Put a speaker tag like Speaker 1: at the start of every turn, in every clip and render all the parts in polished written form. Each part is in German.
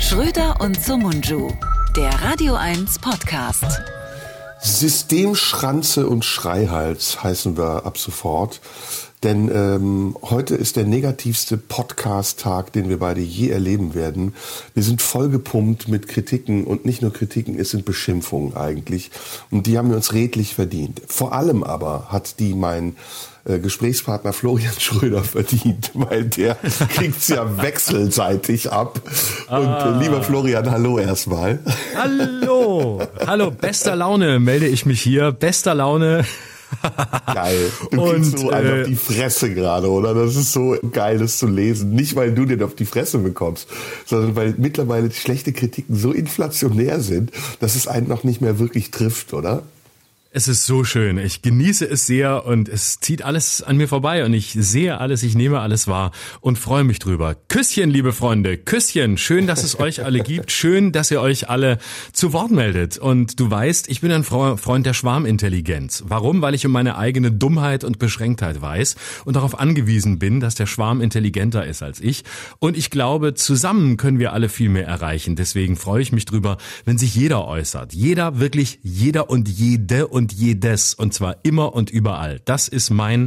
Speaker 1: Schröder und Somunju, der Radio 1 Podcast.
Speaker 2: Systemschranze und Schreihals heißen wir ab sofort. Denn heute ist der negativste Podcast-Tag, den wir beide je erleben werden. Wir sind vollgepumpt mit Kritiken und nicht nur Kritiken, es sind Beschimpfungen eigentlich. Und die haben wir uns redlich verdient. Vor allem aber hat die mein Gesprächspartner Florian Schröder verdient, weil der kriegt's ja wechselseitig ab. Und lieber Florian, hallo erstmal.
Speaker 3: Hallo, bester Laune melde ich mich hier, bester Laune.
Speaker 2: Geil. Du kriegst so einen auf die Fresse gerade, oder? Das ist so geil, das zu lesen. Nicht, weil du den auf die Fresse bekommst, sondern weil mittlerweile schlechte Kritiken so inflationär sind, dass es einen noch nicht mehr wirklich trifft, oder?
Speaker 3: Es ist so schön. Ich genieße es sehr und es zieht alles an mir vorbei und ich sehe alles, ich nehme alles wahr und freue mich drüber. Küsschen, liebe Freunde, Küsschen. Schön, dass es euch alle gibt. Schön, dass ihr euch alle zu Wort meldet. Und du weißt, ich bin ein Freund der Schwarmintelligenz. Warum? Weil ich um meine eigene Dummheit und Beschränktheit weiß und darauf angewiesen bin, dass der Schwarm intelligenter ist als ich. Und ich glaube, zusammen können wir alle viel mehr erreichen. Deswegen freue ich mich drüber, wenn sich jeder äußert. Jeder, wirklich jeder und jede und jedes, und zwar immer und überall. Das ist mein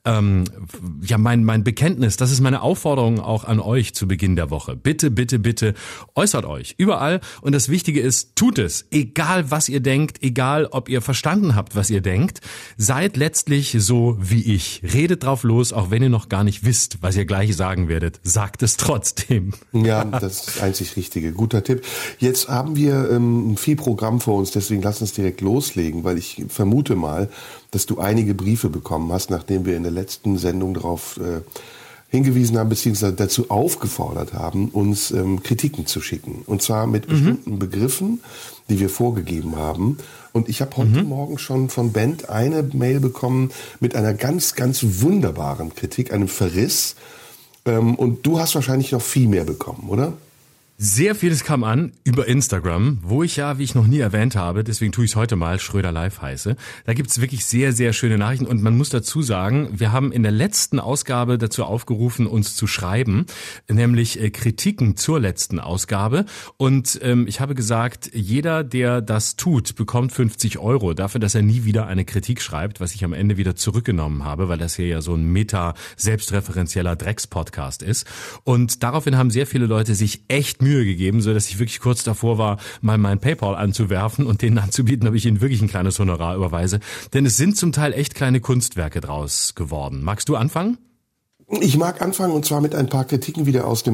Speaker 3: Bekenntnis, das ist meine Aufforderung auch an euch zu Beginn der Woche. Bitte, bitte, bitte äußert euch überall und das Wichtige ist, tut es, egal was ihr denkt, egal ob ihr verstanden habt, was ihr denkt, seid letztlich so wie ich. Redet drauf los, auch wenn ihr noch gar nicht wisst, was ihr gleich sagen werdet. Sagt es trotzdem.
Speaker 2: Ja, das ist das einzig Richtige. Guter Tipp. Jetzt haben wir viel Programm vor uns, deswegen lass uns direkt loslegen, weil ich vermute mal, dass du einige Briefe bekommen hast, nachdem wir in der letzten Sendung darauf hingewiesen haben, beziehungsweise dazu aufgefordert haben, uns Kritiken zu schicken. Und zwar mit bestimmten Begriffen, die wir vorgegeben haben. Und ich habe heute Morgen schon von Bent eine Mail bekommen mit einer ganz, ganz wunderbaren Kritik, einem Verriss. Und du hast wahrscheinlich noch viel mehr bekommen, oder?
Speaker 3: Sehr vieles kam an über Instagram, wo ich ja, wie ich noch nie erwähnt habe, deswegen tue ich es heute mal, Schröder Live heiße. Da gibt's wirklich sehr, sehr schöne Nachrichten und man muss dazu sagen, wir haben in der letzten Ausgabe dazu aufgerufen, uns zu schreiben, nämlich Kritiken zur letzten Ausgabe und ich habe gesagt, jeder, der das tut, bekommt 50 € dafür, dass er nie wieder eine Kritik schreibt, was ich am Ende wieder zurückgenommen habe, weil das hier ja so ein selbstreferenzieller Drecks-Podcast ist und daraufhin haben sehr viele Leute sich echt Mühe gegeben, so dass ich wirklich kurz davor war, mal mein PayPal anzuwerfen und denen anzubieten, ob ich ihnen wirklich ein kleines Honorar überweise. Denn es sind zum Teil echt kleine Kunstwerke draus geworden. Magst du anfangen?
Speaker 2: Ich mag anfangen und zwar mit ein paar Kritiken wieder aus der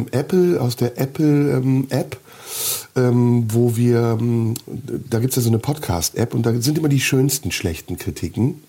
Speaker 2: Apple-App, wo wir, da gibt's ja so eine Podcast-App und da sind immer die schönsten schlechten Kritiken.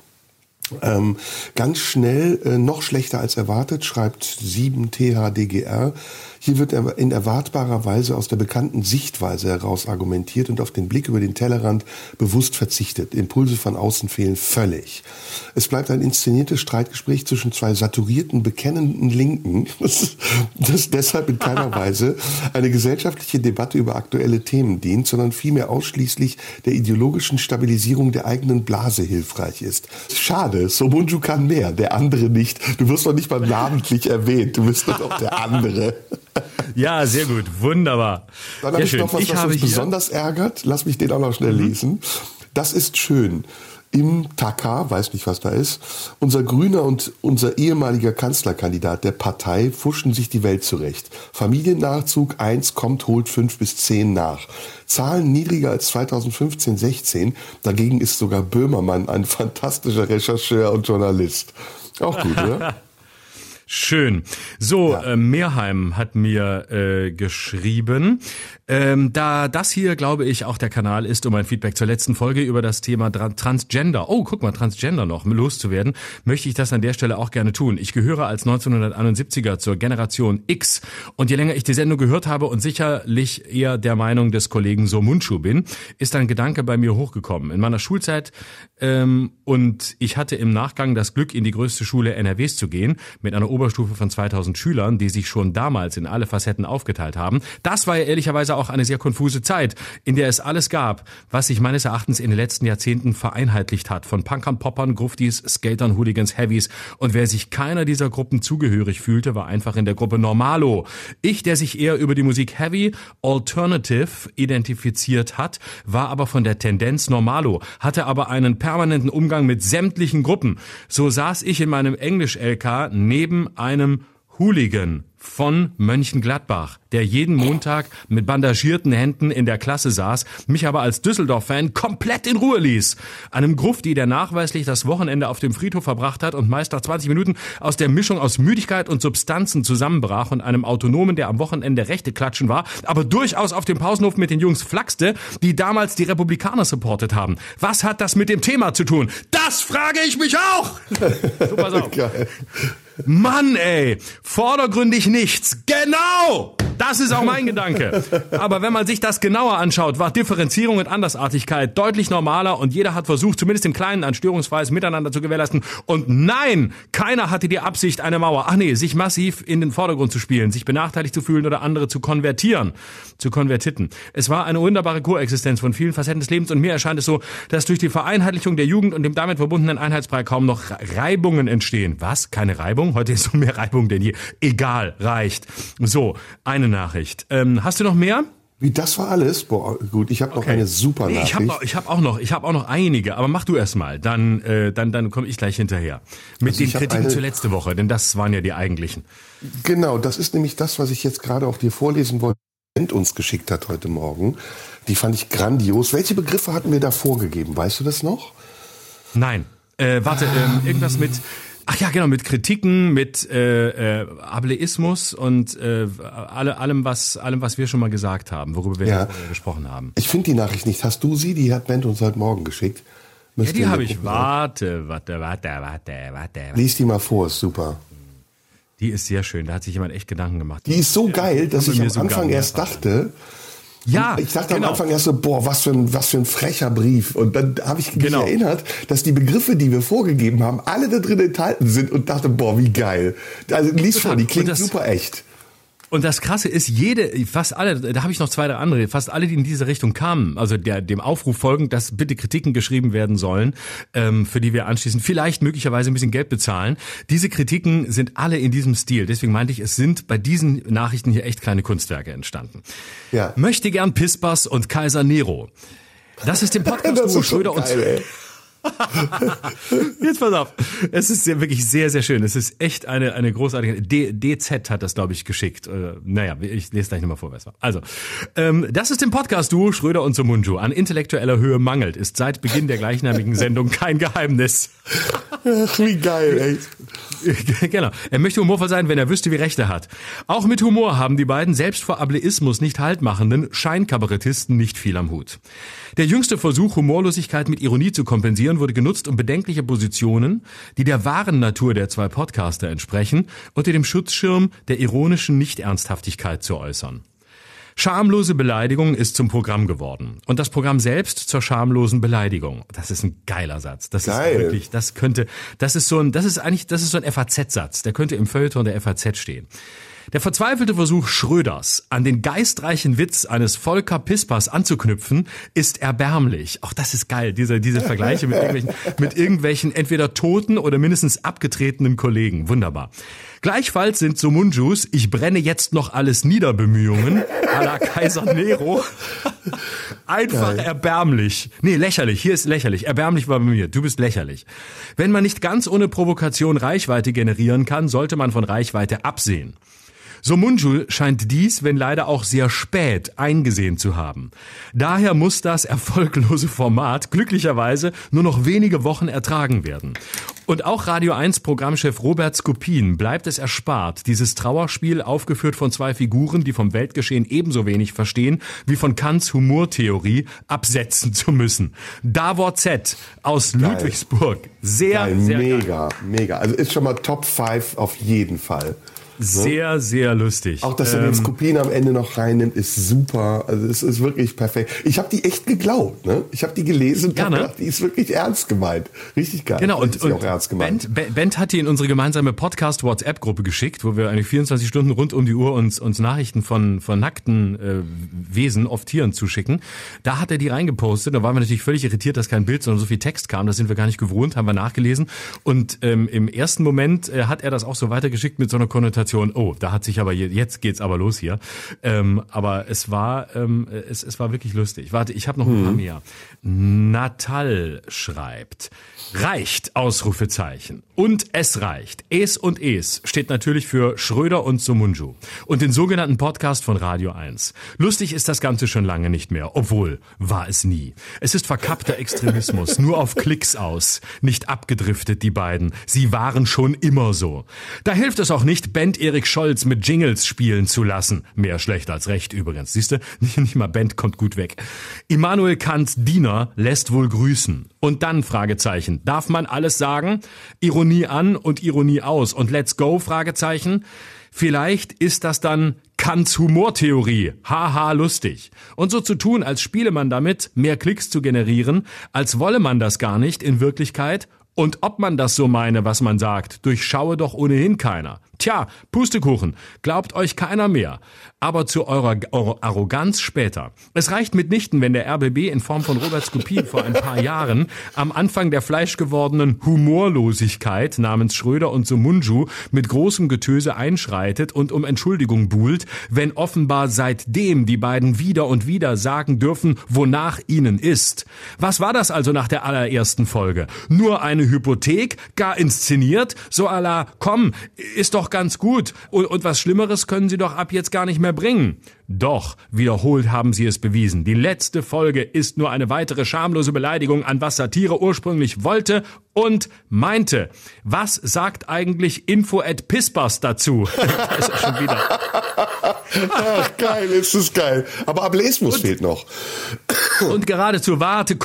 Speaker 2: Ganz schnell, noch schlechter als erwartet, schreibt 7THDGR. Hier wird in erwartbarer Weise aus der bekannten Sichtweise heraus argumentiert und auf den Blick über den Tellerrand bewusst verzichtet. Impulse von außen fehlen völlig. Es bleibt ein inszeniertes Streitgespräch zwischen zwei saturierten, bekennenden Linken, das deshalb in keiner Weise eine gesellschaftliche Debatte über aktuelle Themen dient, sondern vielmehr ausschließlich der ideologischen Stabilisierung der eigenen Blase hilfreich ist. Schade, Somunju kann mehr, der andere nicht. Du wirst doch nicht mal namentlich erwähnt, du bist doch der andere.
Speaker 3: Ja, sehr gut, wunderbar.
Speaker 2: Dann habe ich noch was uns besonders ärgert. Lass mich den auch noch schnell lesen. Das ist schön. Im Taka, weiß nicht, was da ist, unser Grüner und unser ehemaliger Kanzlerkandidat der Partei fuschen sich die Welt zurecht. Familiennachzug 1 kommt, holt 5 bis 10 nach. Zahlen niedriger als 2015-16. Dagegen ist sogar Böhmermann ein fantastischer Rechercheur und Journalist. Auch gut, oder?
Speaker 3: Schön. So, ja. Mehrheim hat mir geschrieben, da das hier, glaube ich, auch der Kanal ist, um ein Feedback zur letzten Folge über das Thema Transgender, Transgender noch loszuwerden, möchte ich das an der Stelle auch gerne tun. Ich gehöre als 1971er zur Generation X und je länger ich die Sendung gehört habe und sicherlich eher der Meinung des Kollegen Somunju bin, ist ein Gedanke bei mir hochgekommen. In meiner Schulzeit und ich hatte im Nachgang das Glück, in die größte Schule NRWs zu gehen, mit einer Oberstufe von 2000 Schülern, die sich schon damals in alle Facetten aufgeteilt haben. Das war ja ehrlicherweise auch eine sehr konfuse Zeit, in der es alles gab, was sich meines Erachtens in den letzten Jahrzehnten vereinheitlicht hat. Von Punkern, Poppern, Gruftis, Skatern, Hooligans, Heavies. Und wer sich keiner dieser Gruppen zugehörig fühlte, war einfach in der Gruppe Normalo. Ich, der sich eher über die Musik Heavy, Alternative identifiziert hat, war aber von der Tendenz Normalo, hatte aber einen permanenten Umgang mit sämtlichen Gruppen. So saß ich in meinem Englisch-LK neben einem Hooligan von Mönchengladbach, der jeden Montag mit bandagierten Händen in der Klasse saß, mich aber als Düsseldorf-Fan komplett in Ruhe ließ. Einem Grufti, der nachweislich das Wochenende auf dem Friedhof verbracht hat und meist nach 20 Minuten aus der Mischung aus Müdigkeit und Substanzen zusammenbrach, und einem Autonomen, der am Wochenende Rechte klatschen war, aber durchaus auf dem Pausenhof mit den Jungs flachste, die damals die Republikaner supportet haben. Was hat das mit dem Thema zu tun? Das frage ich mich auch! So, pass auf.
Speaker 2: Geil.
Speaker 3: Mann, ey, vordergründig nichts. Genau! Das ist auch mein Gedanke. Aber wenn man sich das genauer anschaut, war Differenzierung und Andersartigkeit deutlich normaler und jeder hat versucht, zumindest im Kleinen ein störungsfreies Miteinander zu gewährleisten. Und nein, keiner hatte die Absicht, eine Mauer, sich massiv in den Vordergrund zu spielen, sich benachteiligt zu fühlen oder andere zu konvertieren, zu Konvertiten. Es war eine wunderbare Koexistenz von vielen Facetten des Lebens und mir erscheint es so, dass durch die Vereinheitlichung der Jugend und dem damit verbundenen Einheitsbrei kaum noch Reibungen entstehen. Was? Keine Reibung? Heute ist so mehr Reibung denn je. Egal, reicht. So, eine Nachricht. Hast du noch mehr?
Speaker 2: Wie, das war alles? Boah, gut, ich habe noch eine super Nachricht.
Speaker 3: Ich hab auch noch einige, aber mach du erst mal. Dann komme ich gleich hinterher. Mit den Kritiken zur letzte Woche, denn das waren ja die eigentlichen.
Speaker 2: Genau, das ist nämlich das, was ich jetzt gerade auch dir vorlesen wollte, uns geschickt hat heute Morgen. Die fand ich grandios. Welche Begriffe hatten wir da vorgegeben? Weißt du das noch?
Speaker 3: Nein. Irgendwas mit... Ach ja, genau, mit Kritiken, mit Ableismus und allem, was wir schon mal gesagt haben, worüber wir gesprochen haben.
Speaker 2: Ich finde die Nachricht nicht. Hast du sie? Die hat Bent uns heute Morgen geschickt.
Speaker 3: Ja, die habe ich. Warte.
Speaker 2: Lies die mal vor, ist super.
Speaker 3: Die ist sehr schön, da hat sich jemand echt Gedanken gemacht.
Speaker 2: Die ist so geil, dass ich am Anfang erst dachte...
Speaker 3: Ja,
Speaker 2: ich dachte am Anfang erst so, boah, was für ein frecher Brief. Und dann habe ich mich erinnert, dass die Begriffe, die wir vorgegeben haben, alle da drin enthalten sind und dachte, boah, wie geil. Also lies vor, die klingt super echt.
Speaker 3: Und das Krasse ist, fast alle, da habe ich noch 2, 3 andere, fast alle, die in diese Richtung kamen, also dem Aufruf folgend, dass bitte Kritiken geschrieben werden sollen, für die wir anschließend vielleicht möglicherweise ein bisschen Geld bezahlen. Diese Kritiken sind alle in diesem Stil. Deswegen meinte ich, es sind bei diesen Nachrichten hier echt kleine Kunstwerke entstanden. Ja. Möchte gern Pispas und Kaiser Nero. Das ist dem Podcast-Duo Schröder und... Jetzt pass auf. Es ist wirklich sehr, sehr schön. Es ist echt eine großartige... DZ hat das, glaube ich, geschickt. Ich lese gleich nochmal vor, was war. Also, das ist im Podcast-Duo Schröder und Sumunju. An intellektueller Höhe mangelt, ist seit Beginn der gleichnamigen Sendung kein Geheimnis.
Speaker 2: Ach, wie geil,
Speaker 3: ey. Genau. Er möchte humorvoll sein, wenn er wüsste, wie Recht er hat. Auch mit Humor haben die beiden selbst vor Ableismus nicht haltmachenden Scheinkabarettisten nicht viel am Hut. Der jüngste Versuch, Humorlosigkeit mit Ironie zu kompensieren, wurde genutzt, um bedenkliche Positionen, die der wahren Natur der 2 Podcaster entsprechen, unter dem Schutzschirm der ironischen Nicht-Ernsthaftigkeit zu äußern. Schamlose Beleidigung ist zum Programm geworden. Und das Programm selbst zur schamlosen Beleidigung. Das ist ein geiler Satz. Das ist wirklich, das ist so ein FAZ-Satz. Der könnte im Feuilleton der FAZ stehen. Der verzweifelte Versuch Schröders, an den geistreichen Witz eines Volker Pispas anzuknüpfen, ist erbärmlich. Auch das ist geil, diese Vergleiche mit irgendwelchen entweder toten oder mindestens abgetretenen Kollegen. Wunderbar. Gleichfalls sind Sumunjus Ich brenne jetzt noch alles nieder Bemühungen à la Kaiser Nero einfach erbärmlich. Nee, lächerlich. Hier ist lächerlich. Erbärmlich war bei mir. Du bist lächerlich. Wenn man nicht ganz ohne Provokation Reichweite generieren kann, sollte man von Reichweite absehen. Sumunju scheint dies, wenn leider auch sehr spät, eingesehen zu haben. Daher muss das erfolglose Format glücklicherweise nur noch wenige Wochen ertragen werden. Und auch Radio 1 Programmchef Robert Skopin bleibt es erspart, dieses Trauerspiel, aufgeführt von 2 Figuren, die vom Weltgeschehen ebenso wenig verstehen wie von Kants Humortheorie, absetzen zu müssen. Davor Z aus Ludwigsburg. Sehr,
Speaker 2: geil,
Speaker 3: sehr
Speaker 2: mega. Also ist schon mal Top 5 auf jeden Fall.
Speaker 3: Sehr, sehr lustig.
Speaker 2: Auch, dass er den Skopin am Ende noch reinnimmt, ist super. Also es ist wirklich perfekt. Ich habe die echt geglaubt, ne? Ich habe die gelesen und gedacht, die ist wirklich ernst gemeint. Richtig geil.
Speaker 3: Genau, und
Speaker 2: auch ernst gemeint.
Speaker 3: Bent hat die in unsere gemeinsame Podcast-WhatsApp-Gruppe geschickt, wo wir eigentlich 24 Stunden rund um die Uhr uns Nachrichten von nackten Wesen, oft Tieren, zuschicken. Da hat er die reingepostet. Da waren wir natürlich völlig irritiert, dass kein Bild, sondern so viel Text kam. Das sind wir gar nicht gewohnt, haben wir nachgelesen. Und im ersten Moment hat er das auch so weitergeschickt mit so einer Konnotation. Oh, da hat sich aber jetzt geht's aber los hier. Aber es war wirklich lustig. Warte, ich habe noch ein paar mehr. Natal schreibt: Reicht, Ausrufezeichen. Und es reicht. Es und es steht natürlich für Schröder und Somunju. Und den sogenannten Podcast von Radio 1. Lustig ist das Ganze schon lange nicht mehr. Obwohl, war es nie. Es ist verkappter Extremismus. Nur auf Klicks aus. Nicht abgedriftet, die beiden. Sie waren schon immer so. Da hilft es auch nicht, Bent Erik Scholz mit Jingles spielen zu lassen. Mehr schlecht als recht übrigens. Siehste, nicht mal Bent kommt gut weg. Immanuel Kants Diener lässt wohl grüßen. Und dann, Fragezeichen, darf man alles sagen? Ironie an und Ironie aus. Und let's go, Fragezeichen. Vielleicht ist das dann Kants Humortheorie. Haha, lustig. Und so zu tun, als spiele man damit, mehr Klicks zu generieren, als wolle man das gar nicht in Wirklichkeit. Und ob man das so meine, was man sagt, durchschaue doch ohnehin keiner. Tja, Pustekuchen, glaubt euch keiner mehr. Aber zu eurer Arroganz später. Es reicht mitnichten, wenn der RBB in Form von Robert Skopin vor ein paar Jahren am Anfang der fleischgewordenen Humorlosigkeit namens Schröder und Somunju mit großem Getöse einschreitet und um Entschuldigung buhlt, wenn offenbar seitdem die beiden wieder und wieder sagen dürfen, wonach ihnen ist. Was war das also nach der allerersten Folge? Nur eine Hypothek, gar inszeniert, so à la, komm, ist doch ganz gut und was Schlimmeres können sie doch ab jetzt gar nicht mehr bringen. Doch, wiederholt haben sie es bewiesen. Die letzte Folge ist nur eine weitere schamlose Beleidigung an was Satire ursprünglich wollte und meinte. Was sagt eigentlich Info@Pispers dazu? Da ist er schon wieder.
Speaker 2: Ach, geil, ist das geil. Aber Ableismus fehlt noch.
Speaker 3: Und geradezu,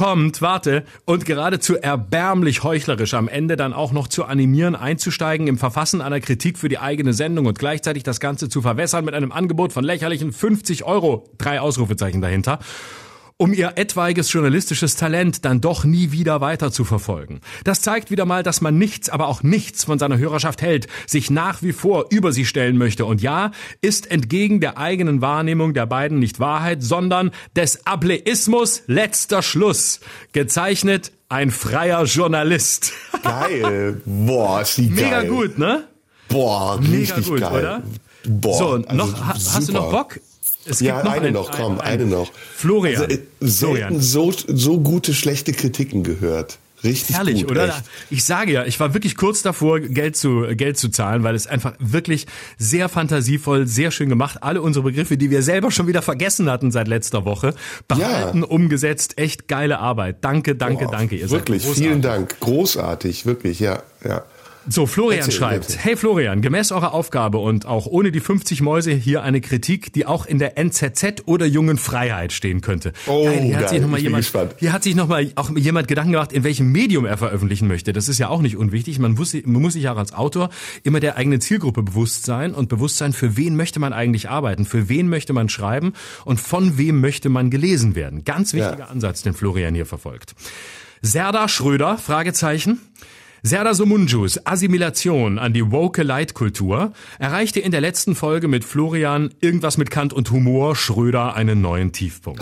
Speaker 3: und geradezu erbärmlich heuchlerisch am Ende dann auch noch zu animieren, einzusteigen im Verfassen einer Kritik für die eigene Sendung und gleichzeitig das Ganze zu verwässern mit einem Angebot von lächerlichen 50 €, 3 Ausrufezeichen dahinter, um ihr etwaiges journalistisches Talent dann doch nie wieder weiter zu verfolgen. Das zeigt wieder mal, dass man nichts, aber auch nichts von seiner Hörerschaft hält, sich nach wie vor über sie stellen möchte. Und ja, ist entgegen der eigenen Wahrnehmung der beiden nicht Wahrheit, sondern des Ableismus letzter Schluss. Gezeichnet ein freier Journalist.
Speaker 2: Geil. Boah, ist die geil.
Speaker 3: Mega gut, ne?
Speaker 2: Boah,
Speaker 3: mega
Speaker 2: richtig
Speaker 3: gut,
Speaker 2: geil.
Speaker 3: Oder?
Speaker 2: Boah,
Speaker 3: so,
Speaker 2: also
Speaker 3: hast du noch Bock? Es
Speaker 2: ja,
Speaker 3: gibt noch
Speaker 2: eine noch.
Speaker 3: Florian.
Speaker 2: Also, selten so gute, schlechte Kritiken gehört. Richtig
Speaker 3: herrlich,
Speaker 2: gut,
Speaker 3: oder?
Speaker 2: echt.
Speaker 3: Ich sage ja, ich war wirklich kurz davor, Geld zu zahlen, weil es einfach wirklich sehr fantasievoll, sehr schön gemacht. Alle unsere Begriffe, die wir selber schon wieder vergessen hatten seit letzter Woche, behalten, umgesetzt. Echt geile Arbeit. Danke. Ihr seid
Speaker 2: wirklich, vielen Dank. Großartig, wirklich, ja.
Speaker 3: So, Florian schreibt, hey Florian, gemäß eurer Aufgabe und auch ohne die 50 Mäuse hier eine Kritik, die auch in der NZZ oder Jungen Freiheit stehen könnte.
Speaker 2: Oh,
Speaker 3: geil, hier hat sich noch mal auch jemand Gedanken gemacht, in welchem Medium er veröffentlichen möchte. Das ist ja auch nicht unwichtig. Man muss sich auch als Autor immer der eigenen Zielgruppe bewusst sein, für wen möchte man eigentlich arbeiten, für wen möchte man schreiben und von wem möchte man gelesen werden. Ganz wichtiger Ansatz, den Florian hier verfolgt. Serda Schröder, Fragezeichen. Serdar Somunjus Assimilation an die woke Leitkultur erreichte in der letzten Folge mit Florian irgendwas mit Kant und Humor Schröder einen neuen Tiefpunkt.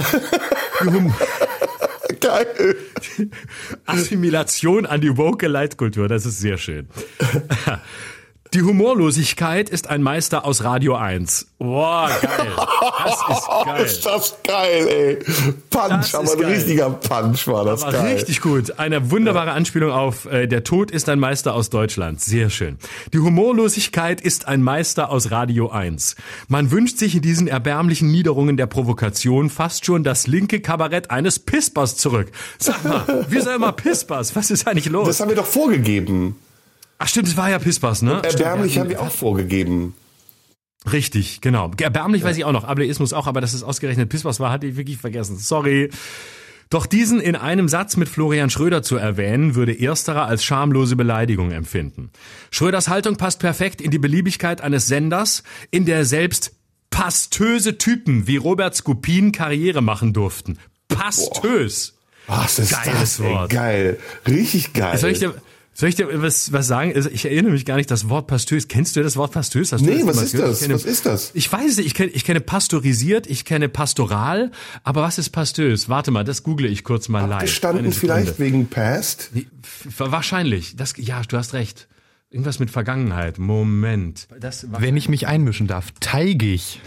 Speaker 2: Geil.
Speaker 3: Assimilation an die woke Leitkultur, das ist sehr schön. Die Humorlosigkeit ist ein Meister aus Radio 1. Boah, geil. Das ist geil.
Speaker 2: Ist das geil, ey. Punch, aber ein richtiger Punch war das geil.
Speaker 3: Richtig gut. Eine wunderbare Anspielung auf der Tod ist ein Meister aus Deutschland. Sehr schön. Die Humorlosigkeit ist ein Meister aus Radio 1. Man wünscht sich in diesen erbärmlichen Niederungen der Provokation fast schon das linke Kabarett eines Pispers zurück. Sag mal, wir sind immer Pispers. Was ist eigentlich los?
Speaker 2: Das haben wir doch vorgegeben.
Speaker 3: Ach stimmt, es war ja Pispers, ne?
Speaker 2: Erbärmlich haben wir auch vorgegeben.
Speaker 3: Richtig, genau. Erbärmlich weiß ich auch noch, Ableismus auch, aber dass es ausgerechnet Pispers war, hatte ich wirklich vergessen. Sorry. Doch diesen in einem Satz mit Florian Schröder zu erwähnen, würde ersterer als schamlose Beleidigung empfinden. Schröders Haltung passt perfekt in die Beliebigkeit eines Senders, in der selbst pastöse Typen wie Robert Skopin Karriere machen durften. Pastös.
Speaker 2: Was ist
Speaker 3: Geiles
Speaker 2: das, ey,
Speaker 3: Wort.
Speaker 2: geil. Richtig geil.
Speaker 3: Soll ich dir was sagen? Also ich erinnere mich gar nicht, das Wort pastös. Kennst du das Wort pastös?
Speaker 2: Was ist das? Was ist das?
Speaker 3: Ich weiß nicht, ich kenne pasteurisiert, ich kenne pastoral, aber was ist pastös? Warte mal, das google ich kurz mal live.
Speaker 2: Abgestanden vielleicht wegen past?
Speaker 3: Wahrscheinlich. Ja, du hast recht. Irgendwas mit Vergangenheit. Moment.
Speaker 4: Wenn ich mich einmischen darf, teigig.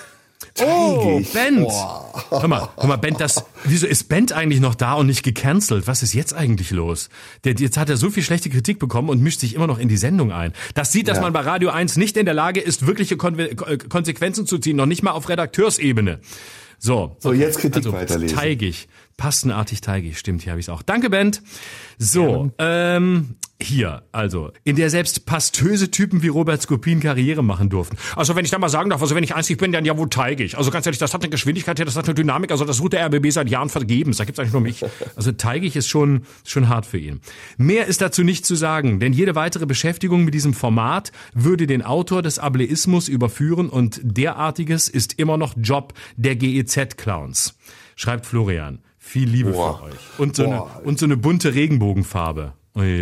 Speaker 3: Oh, Bent. Hör mal, Bent, wieso ist Bent eigentlich noch da und nicht gecancelt? Was ist jetzt eigentlich los? Jetzt hat er so viel schlechte Kritik bekommen und mischt sich immer noch in die Sendung ein. Das sieht, dass man bei Radio 1 nicht in der Lage ist, wirkliche Konsequenzen zu ziehen, noch nicht mal auf Redakteursebene. So,
Speaker 2: jetzt Kritik weiterlesen.
Speaker 3: Teigig. Pastenartig teigig, stimmt, hier habe ich es auch. Danke, Bent. So, hier, also, in der selbst pastöse Typen wie Robert Skopin Karriere machen durften. Also, wenn ich da mal sagen darf, also wenn ich einzig bin, dann ja wohl teigig. Also ganz ehrlich, das hat eine Geschwindigkeit, das hat eine Dynamik, also das ruht der RBB seit Jahren vergebens, da gibt's eigentlich nur mich. Also teigig ist schon hart für ihn. Mehr ist dazu nicht zu sagen, denn jede weitere Beschäftigung mit diesem Format würde den Autor des Ableismus überführen und derartiges ist immer noch Job der GEZ-Clowns. Schreibt Florian. Viel Liebe für euch. Und so eine bunte Regenbogenfarbe.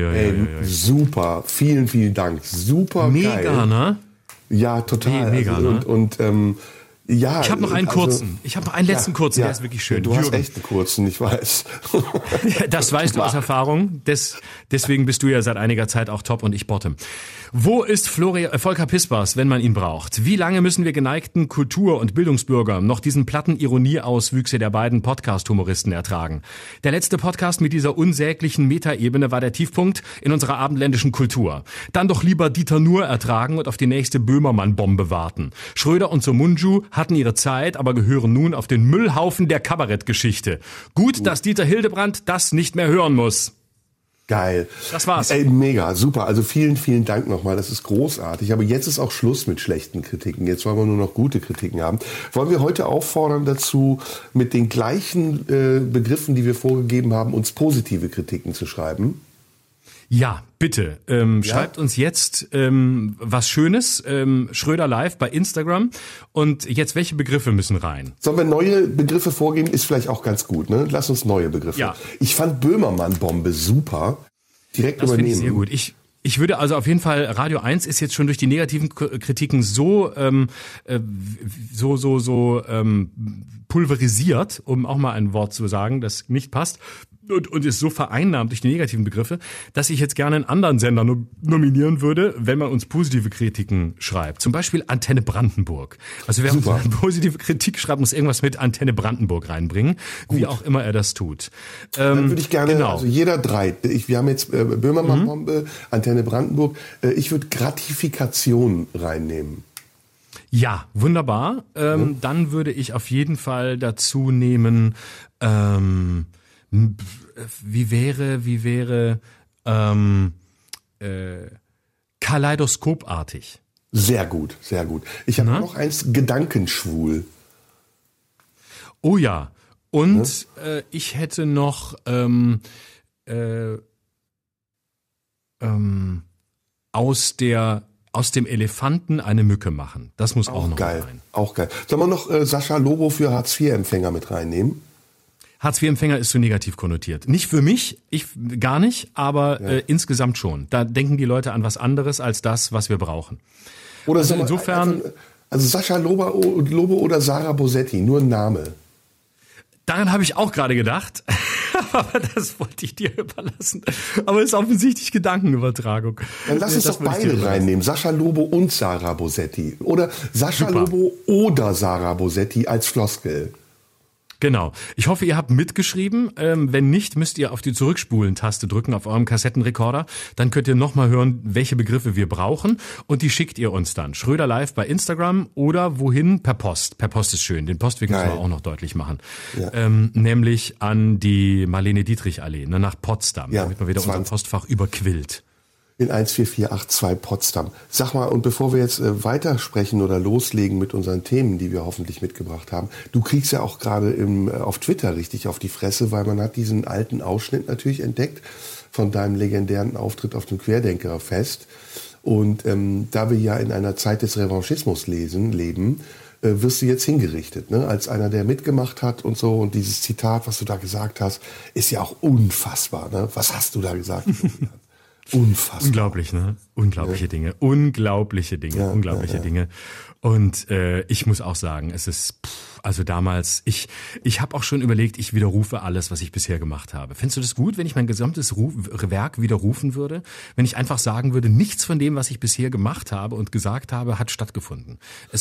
Speaker 2: Super. Vielen, vielen Dank. Super
Speaker 3: mega,
Speaker 2: geil.
Speaker 3: Mega, ne?
Speaker 2: Ja, total.
Speaker 3: Mega,
Speaker 2: ne? Ja.
Speaker 3: Ich habe noch einen kurzen. Ich habe noch einen letzten kurzen, der ist wirklich schön.
Speaker 2: Du hast echt einen kurzen, ich weiß.
Speaker 3: Das weißt du aus Erfahrung. Deswegen bist du ja seit einiger Zeit auch top und ich bottom. Wo ist Volker Pispers, wenn man ihn braucht? Wie lange müssen wir geneigten Kultur- und Bildungsbürger noch diesen platten Ironieauswüchse der beiden Podcast-Humoristen ertragen? Der letzte Podcast mit dieser unsäglichen Metaebene war der Tiefpunkt in unserer abendländischen Kultur. Dann doch lieber Dieter Nuhr ertragen und auf die nächste Böhmermann-Bombe warten. Schröder und Somunju hatten ihre Zeit, aber gehören nun auf den Müllhaufen der Kabarettgeschichte. Gut, dass Dieter Hildebrand das nicht mehr hören muss.
Speaker 2: Geil.
Speaker 3: Das war's.
Speaker 2: Ey, mega, super. Also vielen, vielen Dank nochmal. Das ist großartig. Aber jetzt ist auch Schluss mit schlechten Kritiken. Jetzt wollen wir nur noch gute Kritiken haben. Wollen wir heute auffordern dazu, mit den gleichen Begriffen, die wir vorgegeben haben, uns positive Kritiken zu schreiben?
Speaker 3: Ja, bitte. Schreibt uns jetzt was Schönes, Schröder Live bei Instagram. Und jetzt, welche Begriffe müssen rein?
Speaker 2: Sollen wir neue Begriffe vorgeben? Ist vielleicht auch ganz gut, ne? Lass uns neue Begriffe.
Speaker 3: Ja.
Speaker 2: Ich fand Böhmermann-Bombe super. Direkt
Speaker 3: das
Speaker 2: übernehmen.
Speaker 3: Das finde ich sehr gut. Ich würde also auf jeden Fall, Radio 1 ist jetzt schon durch die negativen Kritiken so pulverisiert, um auch mal ein Wort zu sagen, das nicht passt. Und ist so vereinnahmt durch die negativen Begriffe, dass ich jetzt gerne einen anderen Sender nominieren würde, wenn man uns positive Kritiken schreibt. Zum Beispiel Antenne Brandenburg. Also wer uns eine positive Kritik schreibt, muss irgendwas mit Antenne Brandenburg reinbringen, wie auch immer er das tut.
Speaker 2: Dann würde ich gerne, also jeder drei, wir haben jetzt Böhmermann-Bombe, Antenne Brandenburg, ich würde Gratifikation reinnehmen.
Speaker 3: Ja, wunderbar. Dann würde ich auf jeden Fall dazu nehmen, wie wäre kaleidoskopartig.
Speaker 2: Sehr gut, sehr gut. Ich habe noch eins, gedankenschwul.
Speaker 3: Oh ja. Und ich hätte noch aus dem Elefanten eine Mücke machen. Das muss auch noch
Speaker 2: geil,
Speaker 3: rein.
Speaker 2: Auch geil. Sollen wir noch Sascha Lobo für Hartz-IV-Empfänger mit reinnehmen?
Speaker 3: Hartz-IV-Empfänger ist zu negativ konnotiert. Nicht für mich, ich gar nicht, aber insgesamt schon. Da denken die Leute an was anderes als das, was wir brauchen.
Speaker 2: Oder
Speaker 3: also insofern,
Speaker 2: also Sascha Lobo oder Sarah Bosetti, nur ein Name.
Speaker 3: Daran habe ich auch gerade gedacht, aber das wollte ich dir überlassen. Aber es ist offensichtlich Gedankenübertragung.
Speaker 2: Dann lass uns doch beide reinnehmen, Sascha Lobo und Sarah Bosetti. Oder Sascha Lobo oder Sarah Bosetti als Floskel.
Speaker 3: Genau. Ich hoffe, ihr habt mitgeschrieben. Wenn nicht, müsst ihr auf die Zurückspulen-Taste drücken auf eurem Kassettenrekorder. Dann könnt ihr nochmal hören, welche Begriffe wir brauchen. Und die schickt ihr uns dann. Schröder Live bei Instagram oder wohin? Per Post. Per Post ist schön. Den Postweg müssen wir auch noch deutlich machen. Ja. Nämlich an die Marlene-Dietrich-Allee, nach Potsdam, damit man wieder unser Postfach überquillt.
Speaker 2: In 14482 Potsdam. Sag mal, und bevor wir jetzt weitersprechen oder loslegen mit unseren Themen, die wir hoffentlich mitgebracht haben, du kriegst ja auch gerade auf Twitter richtig auf die Fresse, weil man hat diesen alten Ausschnitt natürlich entdeckt von deinem legendären Auftritt auf dem Querdenkerfest. Und da wir ja in einer Zeit des Revanchismus leben, wirst du jetzt hingerichtet, ne? Als einer, der mitgemacht hat und so. Und dieses Zitat, was du da gesagt hast, ist ja auch unfassbar. Ne? Was hast du da gesagt? Unfassbar.
Speaker 3: Unglaublich, ne? Unglaubliche Dinge. Unglaubliche Dinge. Und ich muss auch sagen, es ist, also damals, ich habe auch schon überlegt, ich widerrufe alles, was ich bisher gemacht habe. Findest du das gut, wenn ich mein gesamtes Werk widerrufen würde? Wenn ich einfach sagen würde, nichts von dem, was ich bisher gemacht habe und gesagt habe, hat stattgefunden.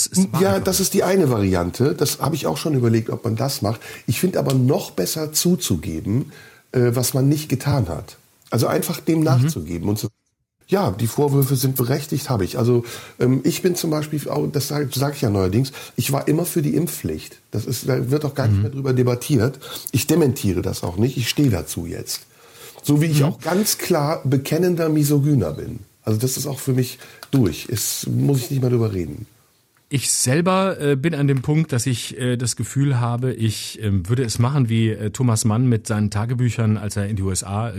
Speaker 2: Ja, das ist die eine Variante. Das habe ich auch schon überlegt, ob man das macht. Ich finde aber noch besser zuzugeben, was man nicht getan hat. Also einfach dem nachzugeben und ja, die Vorwürfe sind berechtigt, habe ich. Also ich bin zum Beispiel, das sage ich ja neuerdings, ich war immer für die Impfpflicht. Da wird auch gar nicht mehr drüber debattiert. Ich dementiere das auch nicht, ich stehe dazu jetzt. So wie ich auch ganz klar bekennender Misogyner bin. Also das ist auch für mich durch. Muss ich nicht mehr drüber reden.
Speaker 3: Ich selber bin an dem Punkt, dass ich das Gefühl habe, ich würde es machen wie Thomas Mann mit seinen Tagebüchern, als er in die USA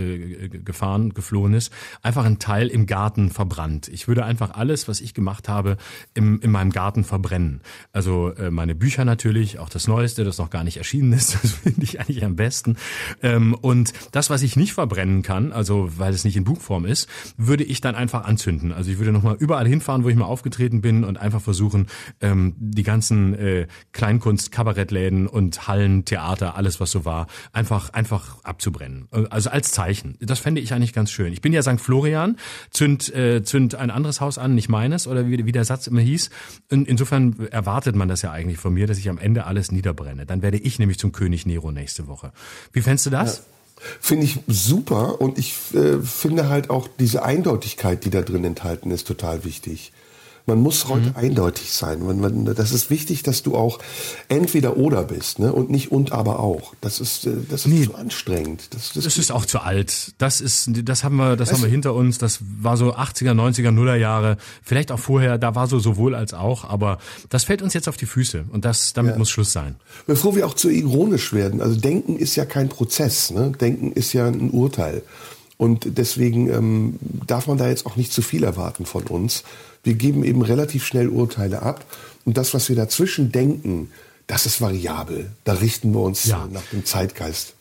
Speaker 3: geflohen ist, einfach einen Teil im Garten verbrannt. Ich würde einfach alles, was ich gemacht habe, in meinem Garten verbrennen. Also meine Bücher natürlich, auch das Neueste, das noch gar nicht erschienen ist, das finde ich eigentlich am besten. Und das, was ich nicht verbrennen kann, also weil es nicht in Buchform ist, würde ich dann einfach anzünden. Also ich würde nochmal überall hinfahren, wo ich mal aufgetreten bin und einfach versuchen, die ganzen Kleinkunst-Kabarettläden und Hallen, Theater, alles was so war, einfach abzubrennen. Also als Zeichen. Das fände ich eigentlich ganz schön. Ich bin ja St. Florian, zünd ein anderes Haus an, nicht meines, oder wie der Satz immer hieß. Insofern erwartet man das ja eigentlich von mir, dass ich am Ende alles niederbrenne. Dann werde ich nämlich zum König Nero nächste Woche. Wie fändest du das?
Speaker 2: Ja. Finde ich super und ich finde halt auch diese Eindeutigkeit, die da drin enthalten ist, total wichtig. Man muss heute eindeutig sein. Das ist wichtig, dass du auch entweder oder bist, ne? Und nicht und aber auch. Das ist zu anstrengend. Das
Speaker 3: ist auch zu alt. Das haben wir hinter uns. Das war so 80er, 90er, Nuller Jahre. Vielleicht auch vorher. Da war so sowohl als auch. Aber das fällt uns jetzt auf die Füße. Und damit muss Schluss sein.
Speaker 2: Bevor wir auch zu ironisch werden. Also Denken ist ja kein Prozess, ne? Denken ist ja ein Urteil. Und deswegen darf man da jetzt auch nicht zu viel erwarten von uns. Wir geben eben relativ schnell Urteile ab. Und das, was wir dazwischen denken, das ist variabel. Da richten wir uns nach dem Zeitgeist.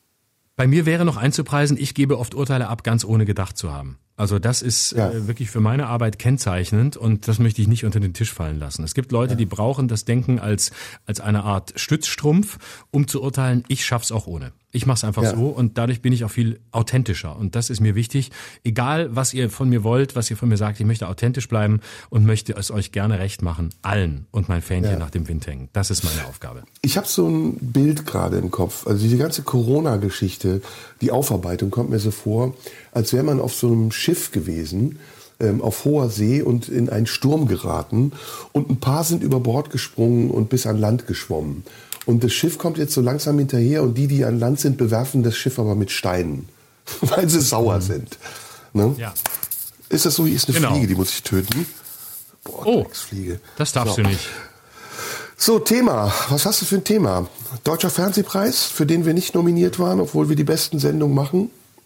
Speaker 3: Bei mir wäre noch einzupreisen, ich gebe oft Urteile ab, ganz ohne gedacht zu haben. Also das ist wirklich für meine Arbeit kennzeichnend und das möchte ich nicht unter den Tisch fallen lassen. Es gibt Leute, die brauchen das Denken als eine Art Stützstrumpf, um zu urteilen. Ich schaff's auch ohne. Ich mache es einfach so und dadurch bin ich auch viel authentischer. Und das ist mir wichtig. Egal, was ihr von mir wollt, was ihr von mir sagt, ich möchte authentisch bleiben und möchte es euch gerne recht machen. Allen und mein Fähnchen nach dem Wind hängen. Das ist meine Aufgabe.
Speaker 2: Ich habe so ein Bild gerade im Kopf. Also diese ganze Corona-Geschichte, die Aufarbeitung kommt mir so vor, als wäre man auf so einem Schiff gewesen, auf hoher See und in einen Sturm geraten. Und ein paar sind über Bord gesprungen und bis an Land geschwommen. Und das Schiff kommt jetzt so langsam hinterher und die an Land sind, bewerfen das Schiff aber mit Steinen, weil sie sauer sind. Ne? Ja. Ist das so? Hier ist eine Fliege, die muss ich töten. Boah, Fliege.
Speaker 3: Das darfst du nicht.
Speaker 2: So, Thema. Was hast du für ein Thema? Deutscher Fernsehpreis, für den wir nicht nominiert waren, obwohl wir die besten Sendungen machen?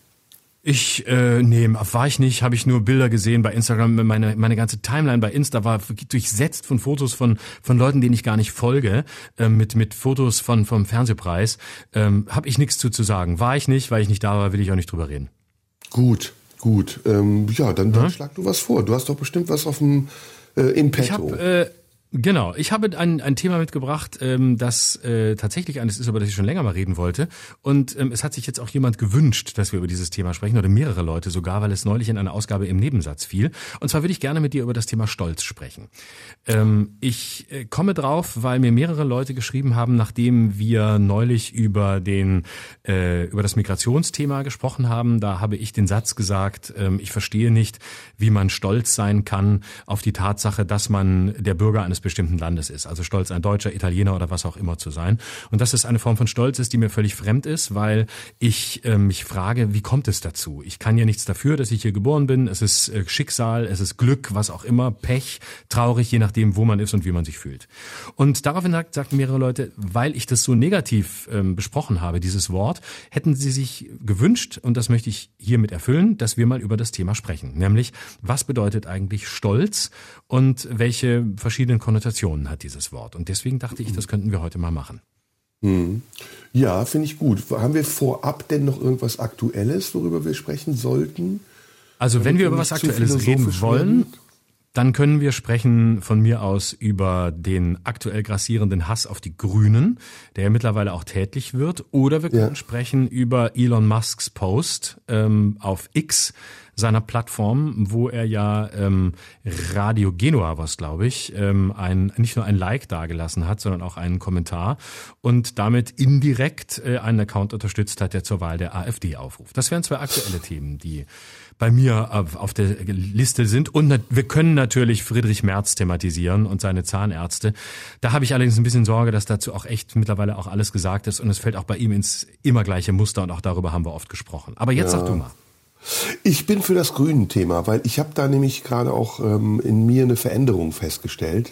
Speaker 3: War ich nicht, habe ich nur Bilder gesehen bei Instagram. Meine ganze Timeline bei Insta war durchsetzt von Fotos von Leuten, denen ich gar nicht folge, mit Fotos vom Fernsehpreis. Habe ich nichts zu sagen. War ich nicht, weil ich nicht da war, will ich auch nicht drüber reden.
Speaker 2: Gut. Dann schlag du was vor. Du hast doch bestimmt was auf dem in petto.
Speaker 3: Ich habe ein Thema mitgebracht, das tatsächlich eines ist, über das ich schon länger mal reden wollte. Und es hat sich jetzt auch jemand gewünscht, dass wir über dieses Thema sprechen, oder mehrere Leute sogar, weil es neulich in einer Ausgabe im Nebensatz fiel. Und zwar würde ich gerne mit dir über das Thema Stolz sprechen. Ich komme drauf, weil mir mehrere Leute geschrieben haben, nachdem wir neulich über das Migrationsthema gesprochen haben. Da habe ich den Satz gesagt, ich verstehe nicht, wie man stolz sein kann auf die Tatsache, dass man der Bürger eines bestimmten Landes ist. Also stolz, ein Deutscher, Italiener oder was auch immer zu sein. Und dass es eine Form von Stolz ist, die mir völlig fremd ist, weil ich mich frage, wie kommt es dazu? Ich kann ja nichts dafür, dass ich hier geboren bin. Es ist Schicksal, es ist Glück, was auch immer, Pech, traurig, je nachdem, wo man ist und wie man sich fühlt. Und daraufhin sagten mehrere Leute, weil ich das so negativ besprochen habe, dieses Wort, hätten sie sich gewünscht, und das möchte ich hiermit erfüllen, dass wir mal über das Thema sprechen. Nämlich, was bedeutet eigentlich Stolz und welche verschiedenen Konnotationen hat dieses Wort? Und deswegen dachte ich, das könnten wir heute mal machen.
Speaker 2: Ja, finde ich gut. Haben wir vorab denn noch irgendwas Aktuelles, worüber wir sprechen sollten?
Speaker 3: Also wenn wir über was Aktuelles reden wollen, dann können wir sprechen von mir aus über den aktuell grassierenden Hass auf die Grünen, der ja mittlerweile auch tätlich wird. Oder wir können sprechen über Elon Musks Post auf X, seiner Plattform, wo er ja Radio Genua, was glaube ich, nicht nur ein Like dagelassen hat, sondern auch einen Kommentar und damit indirekt einen Account unterstützt hat, der zur Wahl der AfD aufruft. Das wären zwei aktuelle Themen, die bei mir auf der Liste sind. Und wir können natürlich Friedrich Merz thematisieren und seine Zahnärzte. Da habe ich allerdings ein bisschen Sorge, dass dazu auch echt mittlerweile auch alles gesagt ist und es fällt auch bei ihm ins immer gleiche Muster und auch darüber haben wir oft gesprochen. Aber jetzt sag du mal.
Speaker 2: Ich bin für das Grünen-Thema, weil ich habe da nämlich gerade auch in mir eine Veränderung festgestellt.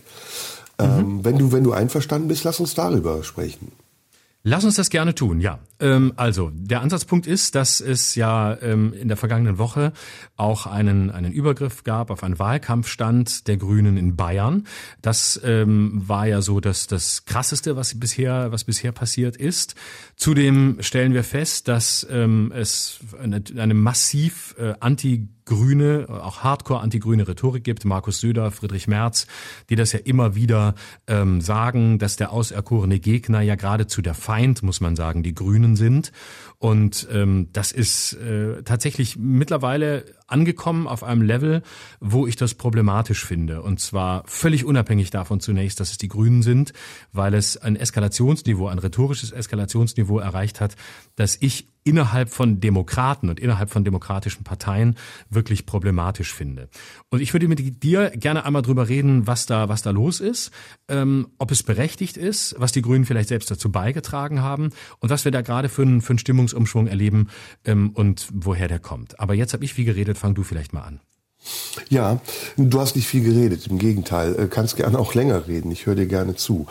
Speaker 2: Wenn du einverstanden bist, lass uns darüber sprechen.
Speaker 3: Lass uns das gerne tun, ja. Also, der Ansatzpunkt ist, dass es ja in der vergangenen Woche auch einen Übergriff gab auf einen Wahlkampfstand der Grünen in Bayern. Das war ja so das Krasseste, was bisher passiert ist. Zudem stellen wir fest, dass es eine massiv anti-grüne, auch hardcore-anti-grüne Rhetorik gibt. Markus Söder, Friedrich Merz, die das ja immer wieder sagen, dass der auserkorene Gegner ja geradezu der Feind, muss man sagen, die Grünen sind. Und das ist tatsächlich mittlerweile angekommen auf einem Level, wo ich das problematisch finde. Und zwar völlig unabhängig davon zunächst, dass es die Grünen sind, weil es ein Eskalationsniveau, ein rhetorisches Eskalationsniveau erreicht hat, dass ich innerhalb von Demokraten und innerhalb von demokratischen Parteien wirklich problematisch finde. Und ich würde mit dir gerne einmal drüber reden, was da los ist, ob es berechtigt ist, was die Grünen vielleicht selbst dazu beigetragen haben und was wir da gerade für einen Stimmungsumschwung erleben und woher der kommt. Aber jetzt habe ich viel geredet, fang du vielleicht mal an.
Speaker 2: Ja, du hast nicht viel geredet, im Gegenteil, kannst gerne auch länger reden, ich höre dir gerne zu.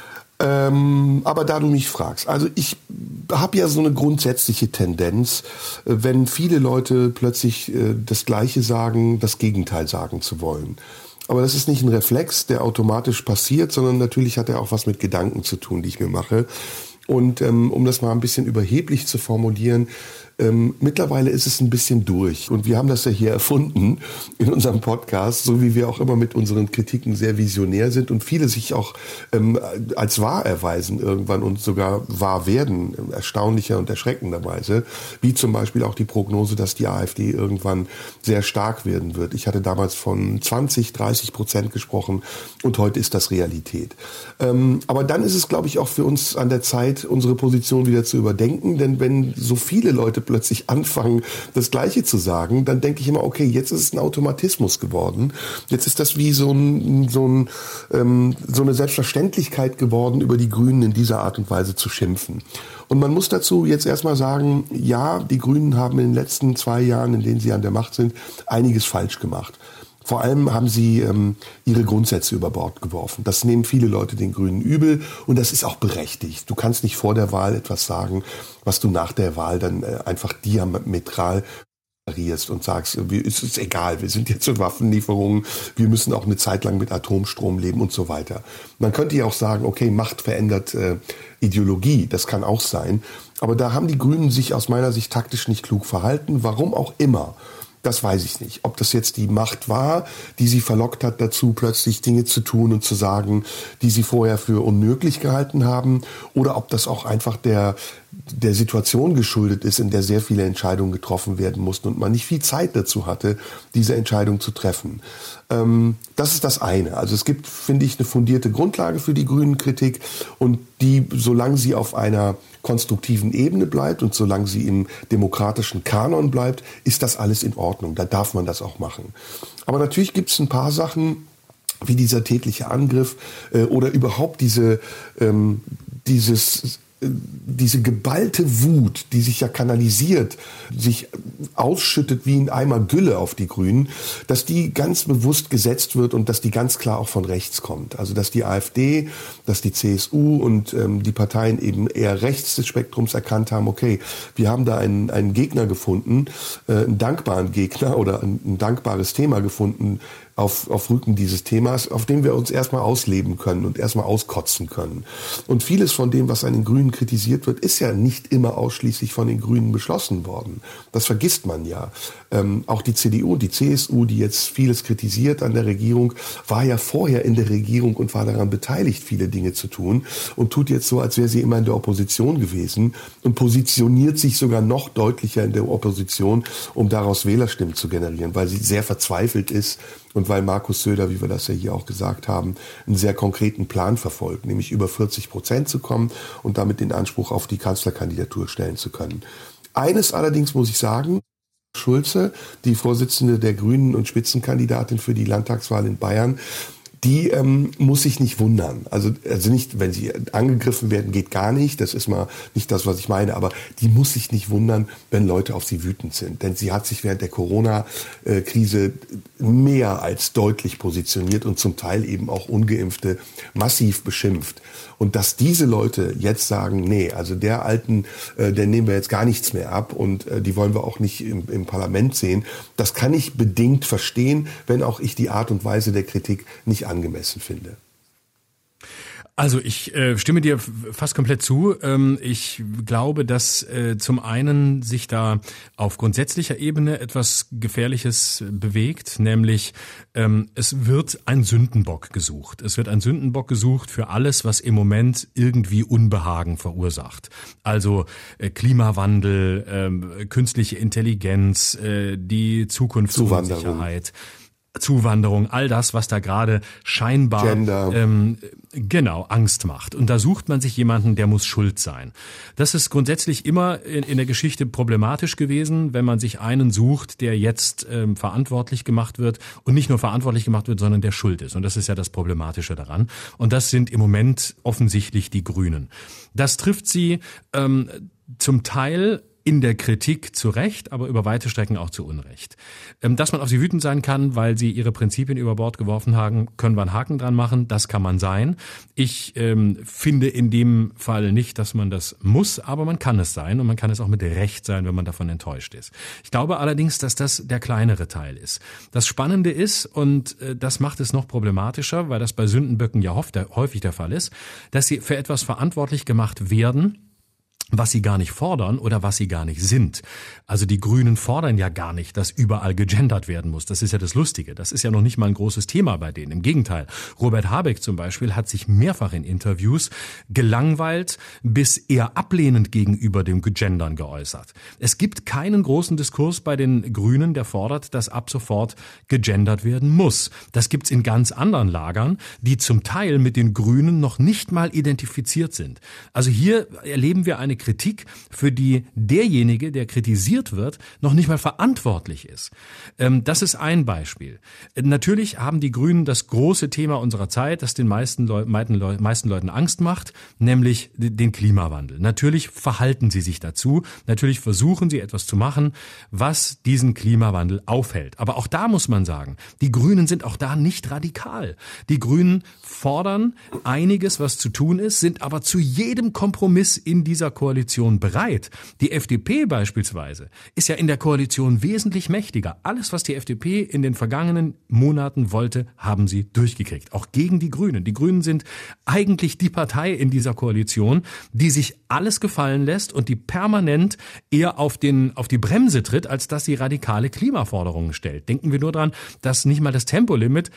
Speaker 2: Aber da du mich fragst, also ich habe ja so eine grundsätzliche Tendenz, wenn viele Leute plötzlich das Gleiche sagen, das Gegenteil sagen zu wollen. Aber das ist nicht ein Reflex, der automatisch passiert, sondern natürlich hat er auch was mit Gedanken zu tun, die ich mir mache. Und um das mal ein bisschen überheblich zu formulieren, mittlerweile ist es ein bisschen durch. Und wir haben das ja hier erfunden in unserem Podcast, so wie wir auch immer mit unseren Kritiken sehr visionär sind und viele sich auch als wahr erweisen irgendwann und sogar wahr werden, erstaunlicher und erschreckenderweise. Wie zum Beispiel auch die Prognose, dass die AfD irgendwann sehr stark werden wird. Ich hatte damals von 20-30% gesprochen und heute ist das Realität. Aber dann ist es, glaube ich, auch für uns an der Zeit, unsere Position wieder zu überdenken, denn wenn so viele Leute plötzlich anfangen, das Gleiche zu sagen, dann denke ich immer, okay, jetzt ist es ein Automatismus geworden. Jetzt ist das wie so eine Selbstverständlichkeit geworden, über die Grünen in dieser Art und Weise zu schimpfen. Und man muss dazu jetzt erstmal sagen, ja, die Grünen haben in den letzten 2 Jahren, in denen sie an der Macht sind, einiges falsch gemacht. Vor allem haben sie ihre Grundsätze über Bord geworfen. Das nehmen viele Leute den Grünen übel und das ist auch berechtigt. Du kannst nicht vor der Wahl etwas sagen, was du nach der Wahl dann einfach diametral parierst und sagst, es ist egal, wir sind jetzt für Waffenlieferungen, wir müssen auch eine Zeit lang mit Atomstrom leben und so weiter. Man könnte ja auch sagen, okay, Macht verändert Ideologie, das kann auch sein. Aber da haben die Grünen sich aus meiner Sicht taktisch nicht klug verhalten, warum auch immer. Das weiß ich nicht. Ob das jetzt die Macht war, die sie verlockt hat dazu, plötzlich Dinge zu tun und zu sagen, die sie vorher für unmöglich gehalten haben, oder ob das auch einfach der Situation geschuldet ist, in der sehr viele Entscheidungen getroffen werden mussten und man nicht viel Zeit dazu hatte, diese Entscheidung zu treffen. Das ist das eine. Also es gibt, finde ich, eine fundierte Grundlage für die Grünen-Kritik und die, solange sie auf einer konstruktiven Ebene bleibt und solange sie im demokratischen Kanon bleibt, ist das alles in Ordnung. Da darf man das auch machen. Aber natürlich gibt es ein paar Sachen, wie dieser tätliche Angriff oder überhaupt diese geballte Wut, die sich ja kanalisiert, sich ausschüttet wie ein Eimer Gülle auf die Grünen, dass die ganz bewusst gesetzt wird und dass die ganz klar auch von rechts kommt. Also dass die AfD, dass die CSU und die Parteien eben eher rechts des Spektrums erkannt haben, okay, wir haben da einen Gegner gefunden, einen dankbaren Gegner oder ein dankbares Thema gefunden, auf Rücken dieses Themas, auf dem wir uns erstmal ausleben können und erstmal auskotzen können. Und vieles von dem, was an den Grünen kritisiert wird, ist ja nicht immer ausschließlich von den Grünen beschlossen worden. Das vergisst man ja. Auch die CDU, die CSU, die jetzt vieles kritisiert an der Regierung, war ja vorher in der Regierung und war daran beteiligt, viele Dinge zu tun und tut jetzt so, als wäre sie immer in der Opposition gewesen und positioniert sich sogar noch deutlicher in der Opposition, um daraus Wählerstimmen zu generieren, weil sie sehr verzweifelt ist und weil Markus Söder, wie wir das ja hier auch gesagt haben, einen sehr konkreten Plan verfolgt, nämlich über 40% zu kommen und damit den Anspruch auf die Kanzlerkandidatur stellen zu können. Eines allerdings muss ich sagen, Schulze, die Vorsitzende der Grünen und Spitzenkandidatin für die Landtagswahl in Bayern, die muss sich nicht wundern. Also nicht, wenn sie angegriffen werden, geht gar nicht. Das ist mal nicht das, was ich meine. Aber die muss sich nicht wundern, wenn Leute auf sie wütend sind. Denn sie hat sich während der Corona-Krise mehr als deutlich positioniert und zum Teil eben auch Ungeimpfte massiv beschimpft. Und dass diese Leute jetzt sagen, nee, also der Alten, der nehmen wir jetzt gar nichts mehr ab und die wollen wir auch nicht im Parlament sehen, das kann ich bedingt verstehen, wenn auch ich die Art und Weise der Kritik nicht angemessen finde.
Speaker 3: Also ich stimme dir fast komplett zu. Ich glaube, dass zum einen sich da auf grundsätzlicher Ebene etwas Gefährliches bewegt, nämlich es wird ein Sündenbock gesucht. Es wird ein Sündenbock gesucht für alles, was im Moment irgendwie Unbehagen verursacht. Also Klimawandel, künstliche Intelligenz, die Zukunftssicherheit. Zuwanderung, all das, was da gerade scheinbar Angst macht. Und da sucht man sich jemanden, der muss schuld sein. Das ist grundsätzlich immer in der Geschichte problematisch gewesen, wenn man sich einen sucht, der jetzt verantwortlich gemacht wird und nicht nur verantwortlich gemacht wird, sondern der schuld ist. Und das ist ja das Problematische daran. Und das sind im Moment offensichtlich die Grünen. Das trifft sie zum Teil in der Kritik zu Recht, aber über weite Strecken auch zu Unrecht. Dass man auf sie wütend sein kann, weil sie ihre Prinzipien über Bord geworfen haben, können wir einen Haken dran machen, das kann man sein. Ich finde in dem Fall nicht, dass man das muss, aber man kann es sein und man kann es auch mit Recht sein, wenn man davon enttäuscht ist. Ich glaube allerdings, dass das der kleinere Teil ist. Das Spannende ist, und das macht es noch problematischer, weil das bei Sündenböcken ja häufig der Fall ist, dass sie für etwas verantwortlich gemacht werden, was sie gar nicht fordern oder was sie gar nicht sind. Also die Grünen fordern ja gar nicht, dass überall gegendert werden muss. Das ist ja das Lustige. Das ist ja noch nicht mal ein großes Thema bei denen. Im Gegenteil. Robert Habeck zum Beispiel hat sich mehrfach in Interviews gelangweilt bis eher ablehnend gegenüber dem Gendern geäußert. Es gibt keinen großen Diskurs bei den Grünen, der fordert, dass ab sofort gegendert werden muss. Das gibt's in ganz anderen Lagern, die zum Teil mit den Grünen noch nicht mal identifiziert sind. Also hier erleben wir eine Kritik, für die derjenige, der kritisiert wird, noch nicht mal verantwortlich ist. Das ist ein Beispiel. Natürlich haben die Grünen das große Thema unserer Zeit, das den meisten Leuten Angst macht, nämlich den Klimawandel. Natürlich verhalten sie sich dazu, natürlich versuchen sie etwas zu machen, was diesen Klimawandel aufhält. Aber auch da muss man sagen, die Grünen sind auch da nicht radikal. Die Grünen fordern einiges, was zu tun ist, sind aber zu jedem Kompromiss in dieser Koalition bereit. Die FDP beispielsweise ist ja in der Koalition wesentlich mächtiger. Alles, was die FDP in den vergangenen Monaten wollte, haben sie durchgekriegt. Auch gegen die Grünen. Die Grünen sind eigentlich die Partei in dieser Koalition, die sich alles gefallen lässt und die permanent eher auf die Bremse tritt, als dass sie radikale Klimaforderungen stellt. Denken wir nur dran, dass nicht mal das Tempolimit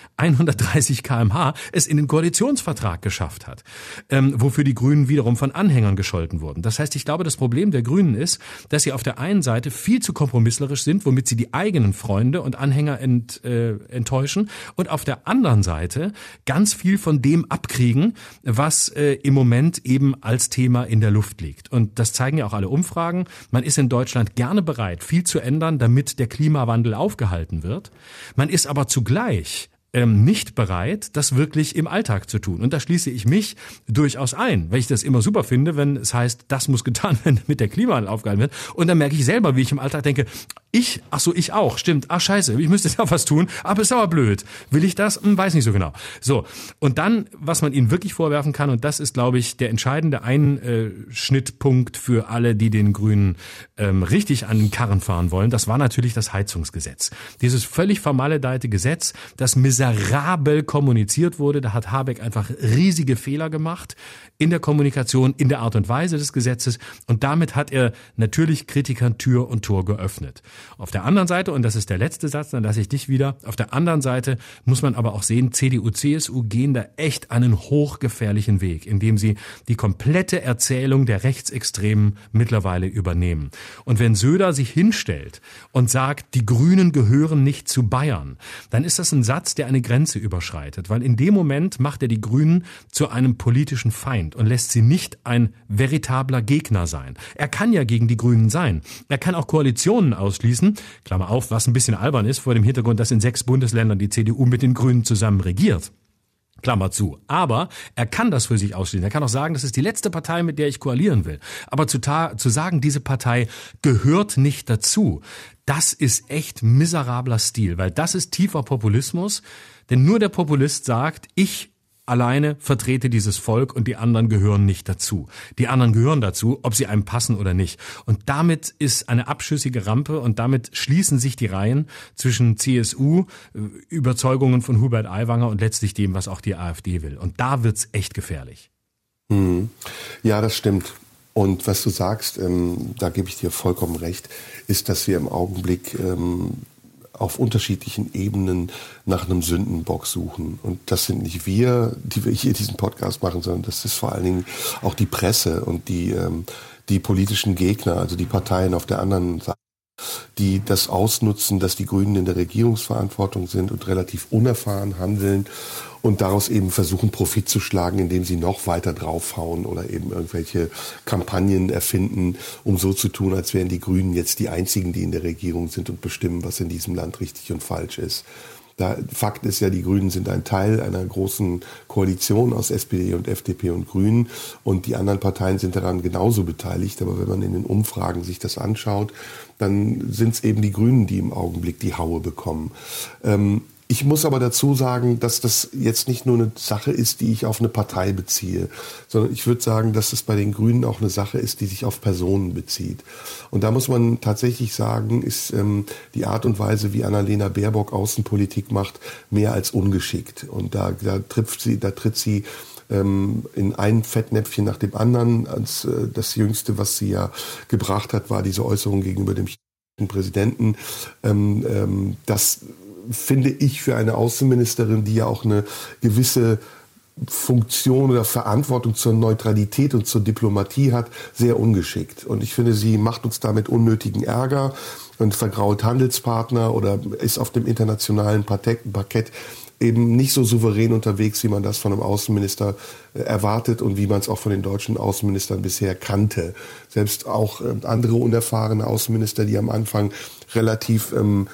Speaker 3: 130 km/h es in den Koalitionsvertrag geschafft hat, wofür die Grünen wiederum von Anhängern gescholten wurden. Das heißt, ich glaube, das Problem der Grünen ist, dass sie auf der einen Seite viel zu kompromisslerisch sind, womit sie die eigenen Freunde und Anhänger enttäuschen, und auf der anderen Seite ganz viel von dem abkriegen, was im Moment eben als Thema in der Luft liegt. Und das zeigen ja auch alle Umfragen. Man ist in Deutschland gerne bereit, viel zu ändern, damit der Klimawandel aufgehalten wird. Man ist aber zugleich nicht bereit, das wirklich im Alltag zu tun. Und da schließe ich mich durchaus ein, weil ich das immer super finde, wenn es heißt, das muss getan werden, damit der Klimawandel aufgehalten wird. Und dann merke ich selber, wie ich im Alltag denke, ich auch, stimmt, scheiße, ich müsste da was tun, aber ist aber blöd. Will ich das? Weiß nicht so genau. So, und dann, was man ihnen wirklich vorwerfen kann, und das ist, glaube ich, der entscheidende Einschnittpunkt für alle, die den Grünen richtig an den Karren fahren wollen, das war natürlich das Heizungsgesetz. Dieses völlig vermaledeite Gesetz, das miserabel kommuniziert wurde. Da hat Habeck einfach riesige Fehler gemacht in der Kommunikation, in der Art und Weise des Gesetzes. Und damit hat er natürlich Kritikern Tür und Tor geöffnet. Auf der anderen Seite, und das ist der letzte Satz, dann lasse ich dich wieder, auf der anderen Seite muss man aber auch sehen, CDU, CSU gehen da echt einen hochgefährlichen Weg, indem sie die komplette Erzählung der Rechtsextremen mittlerweile übernehmen. Und wenn Söder sich hinstellt und sagt, die Grünen gehören nicht zu Bayern, dann ist das ein Satz, der eine Grenze überschreitet, weil in dem Moment macht er die Grünen zu einem politischen Feind und lässt sie nicht ein veritabler Gegner sein. Er kann ja gegen die Grünen sein. Er kann auch Koalitionen ausschließen, Klammer auf, was ein bisschen albern ist, vor dem Hintergrund, dass in 6 Bundesländern die CDU mit den Grünen zusammen regiert. Klammer zu. Aber er kann das für sich ausschließen. Er kann auch sagen, das ist die letzte Partei, mit der ich koalieren will. Aber zu sagen, diese Partei gehört nicht dazu, das ist echt miserabler Stil, weil das ist tiefer Populismus. Denn nur der Populist sagt, ich alleine vertrete dieses Volk und die anderen gehören nicht dazu. Die anderen gehören dazu, ob sie einem passen oder nicht. Und damit ist eine abschüssige Rampe und damit schließen sich die Reihen zwischen CSU, Überzeugungen von Hubert Aiwanger und letztlich dem, was auch die AfD will. Und da wird's echt gefährlich.
Speaker 2: Ja, das stimmt. Und was du sagst, da gebe ich dir vollkommen recht, ist, dass wir im Augenblick auf unterschiedlichen Ebenen nach einem Sündenbock suchen. Und das sind nicht wir, die wir hier diesen Podcast machen, sondern das ist vor allen Dingen auch die Presse und die politischen Gegner, also die Parteien auf der anderen Seite, die das ausnutzen, dass die Grünen in der Regierungsverantwortung sind und relativ unerfahren handeln und daraus eben versuchen, Profit zu schlagen, indem sie noch weiter draufhauen oder eben irgendwelche Kampagnen erfinden, um so zu tun, als wären die Grünen jetzt die einzigen, die in der Regierung sind und bestimmen, was in diesem Land richtig und falsch ist. Fakt ist ja, die Grünen sind ein Teil einer großen Koalition aus SPD und FDP und Grünen und die anderen Parteien sind daran genauso beteiligt. Aber wenn man in den Umfragen sich das anschaut, dann sind es eben die Grünen, die im Augenblick die Haue bekommen. Ich muss aber dazu sagen, dass das jetzt nicht nur eine Sache ist, die ich auf eine Partei beziehe, sondern ich würde sagen, dass es bei den Grünen auch eine Sache ist, die sich auf Personen bezieht. Und da muss man tatsächlich sagen, ist die Art und Weise, wie Annalena Baerbock Außenpolitik macht, mehr als ungeschickt. Und da tritt sie in ein Fettnäpfchen nach dem anderen. Das Jüngste, was sie ja gebracht hat, war diese Äußerung gegenüber dem Präsidenten. Das finde ich für eine Außenministerin, die ja auch eine gewisse Funktion oder Verantwortung zur Neutralität und zur Diplomatie hat, sehr ungeschickt. Und ich finde, sie macht uns damit unnötigen Ärger und vergrault Handelspartner oder ist auf dem internationalen Parkett eben nicht so souverän unterwegs, wie man das von einem Außenminister erwartet und wie man es auch von den deutschen Außenministern bisher kannte. Selbst auch andere unerfahrene Außenminister, die am Anfang relativ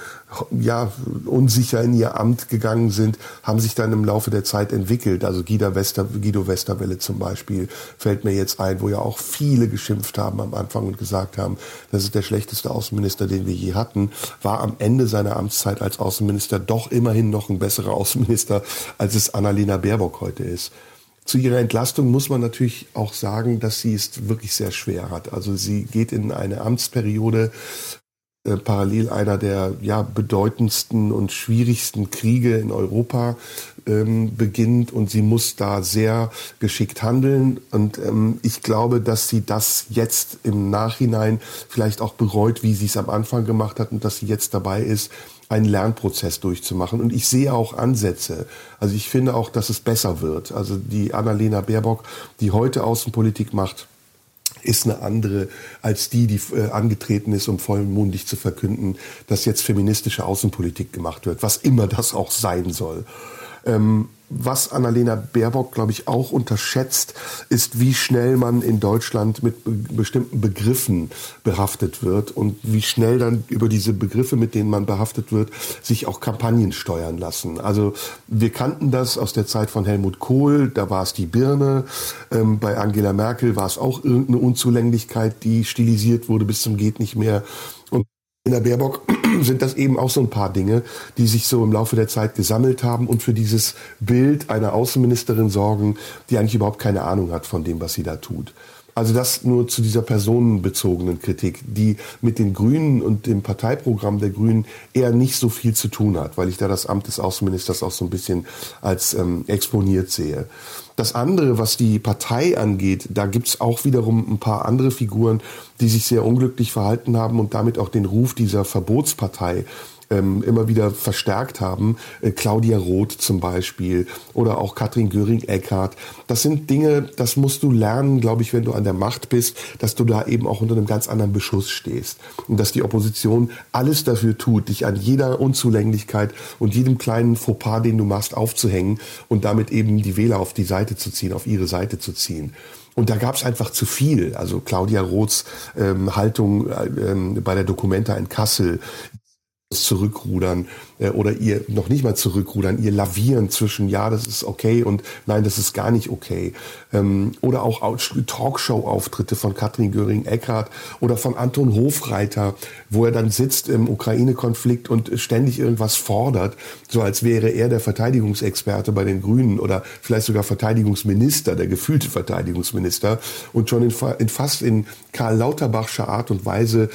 Speaker 2: unsicher in ihr Amt gegangen sind, haben sich dann im Laufe der Zeit entwickelt. Also Guido Westerwelle zum Beispiel fällt mir jetzt ein, wo ja auch viele geschimpft haben am Anfang und gesagt haben, das ist der schlechteste Außenminister, den wir je hatten, war am Ende seiner Amtszeit als Außenminister doch immerhin noch ein besserer Außenminister, als es Annalena Baerbock heute ist. Zu ihrer Entlastung muss man natürlich auch sagen, dass sie es wirklich sehr schwer hat. Also sie geht in eine Amtsperiode, parallel einer der bedeutendsten und schwierigsten Kriege in Europa beginnt und sie muss da sehr geschickt handeln und ich glaube, dass sie das jetzt im Nachhinein vielleicht auch bereut, wie sie es am Anfang gemacht hat und dass sie jetzt dabei ist, einen Lernprozess durchzumachen. Und ich sehe auch Ansätze. Also ich finde auch, dass es besser wird. Also die Annalena Baerbock, die heute Außenpolitik macht, ist eine andere als die angetreten ist, um vollmundig zu verkünden, dass jetzt feministische Außenpolitik gemacht wird, was immer das auch sein soll. was Annalena Baerbock, glaube ich, auch unterschätzt, ist, wie schnell man in Deutschland mit bestimmten Begriffen behaftet wird und wie schnell dann über diese Begriffe, mit denen man behaftet wird, sich auch Kampagnen steuern lassen. Also wir kannten das aus der Zeit von Helmut Kohl, da war es die Birne, bei Angela Merkel war es auch irgendeine Unzulänglichkeit, die stilisiert wurde bis zum geht nicht mehr. Und in der Baerbock sind das eben auch so ein paar Dinge, die sich so im Laufe der Zeit gesammelt haben und für dieses Bild einer Außenministerin sorgen, die eigentlich überhaupt keine Ahnung hat von dem, was sie da tut. Also das nur zu dieser personenbezogenen Kritik, die mit den Grünen und dem Parteiprogramm der Grünen eher nicht so viel zu tun hat, weil ich da das Amt des Außenministers auch so ein bisschen als exponiert sehe. Das andere, was die Partei angeht, da gibt's auch wiederum ein paar andere Figuren, die sich sehr unglücklich verhalten haben und damit auch den Ruf dieser Verbotspartei immer wieder verstärkt haben. Claudia Roth zum Beispiel oder auch Katrin Göring-Eckardt. Das sind Dinge, das musst du lernen, glaube ich, wenn du an der Macht bist, dass du da eben auch unter einem ganz anderen Beschuss stehst. Und dass die Opposition alles dafür tut, dich an jeder Unzulänglichkeit und jedem kleinen Fauxpas, den du machst, aufzuhängen und damit eben die Wähler auf die Seite zu ziehen, auf ihre Seite zu ziehen. Und da gab es einfach zu viel. Also Claudia Roths Haltung bei der Documenta in Kassel, zurückrudern oder ihr noch nicht mal zurückrudern, ihr lavieren zwischen ja, das ist okay und nein, das ist gar nicht okay. Oder auch Talkshow-Auftritte von Katrin Göring-Eckardt oder von Anton Hofreiter, wo er dann sitzt im Ukraine-Konflikt und ständig irgendwas fordert, so als wäre er der Verteidigungsexperte bei den Grünen oder vielleicht sogar Verteidigungsminister, der gefühlte Verteidigungsminister und schon fast in Karl Lauterbachscher Art und Weise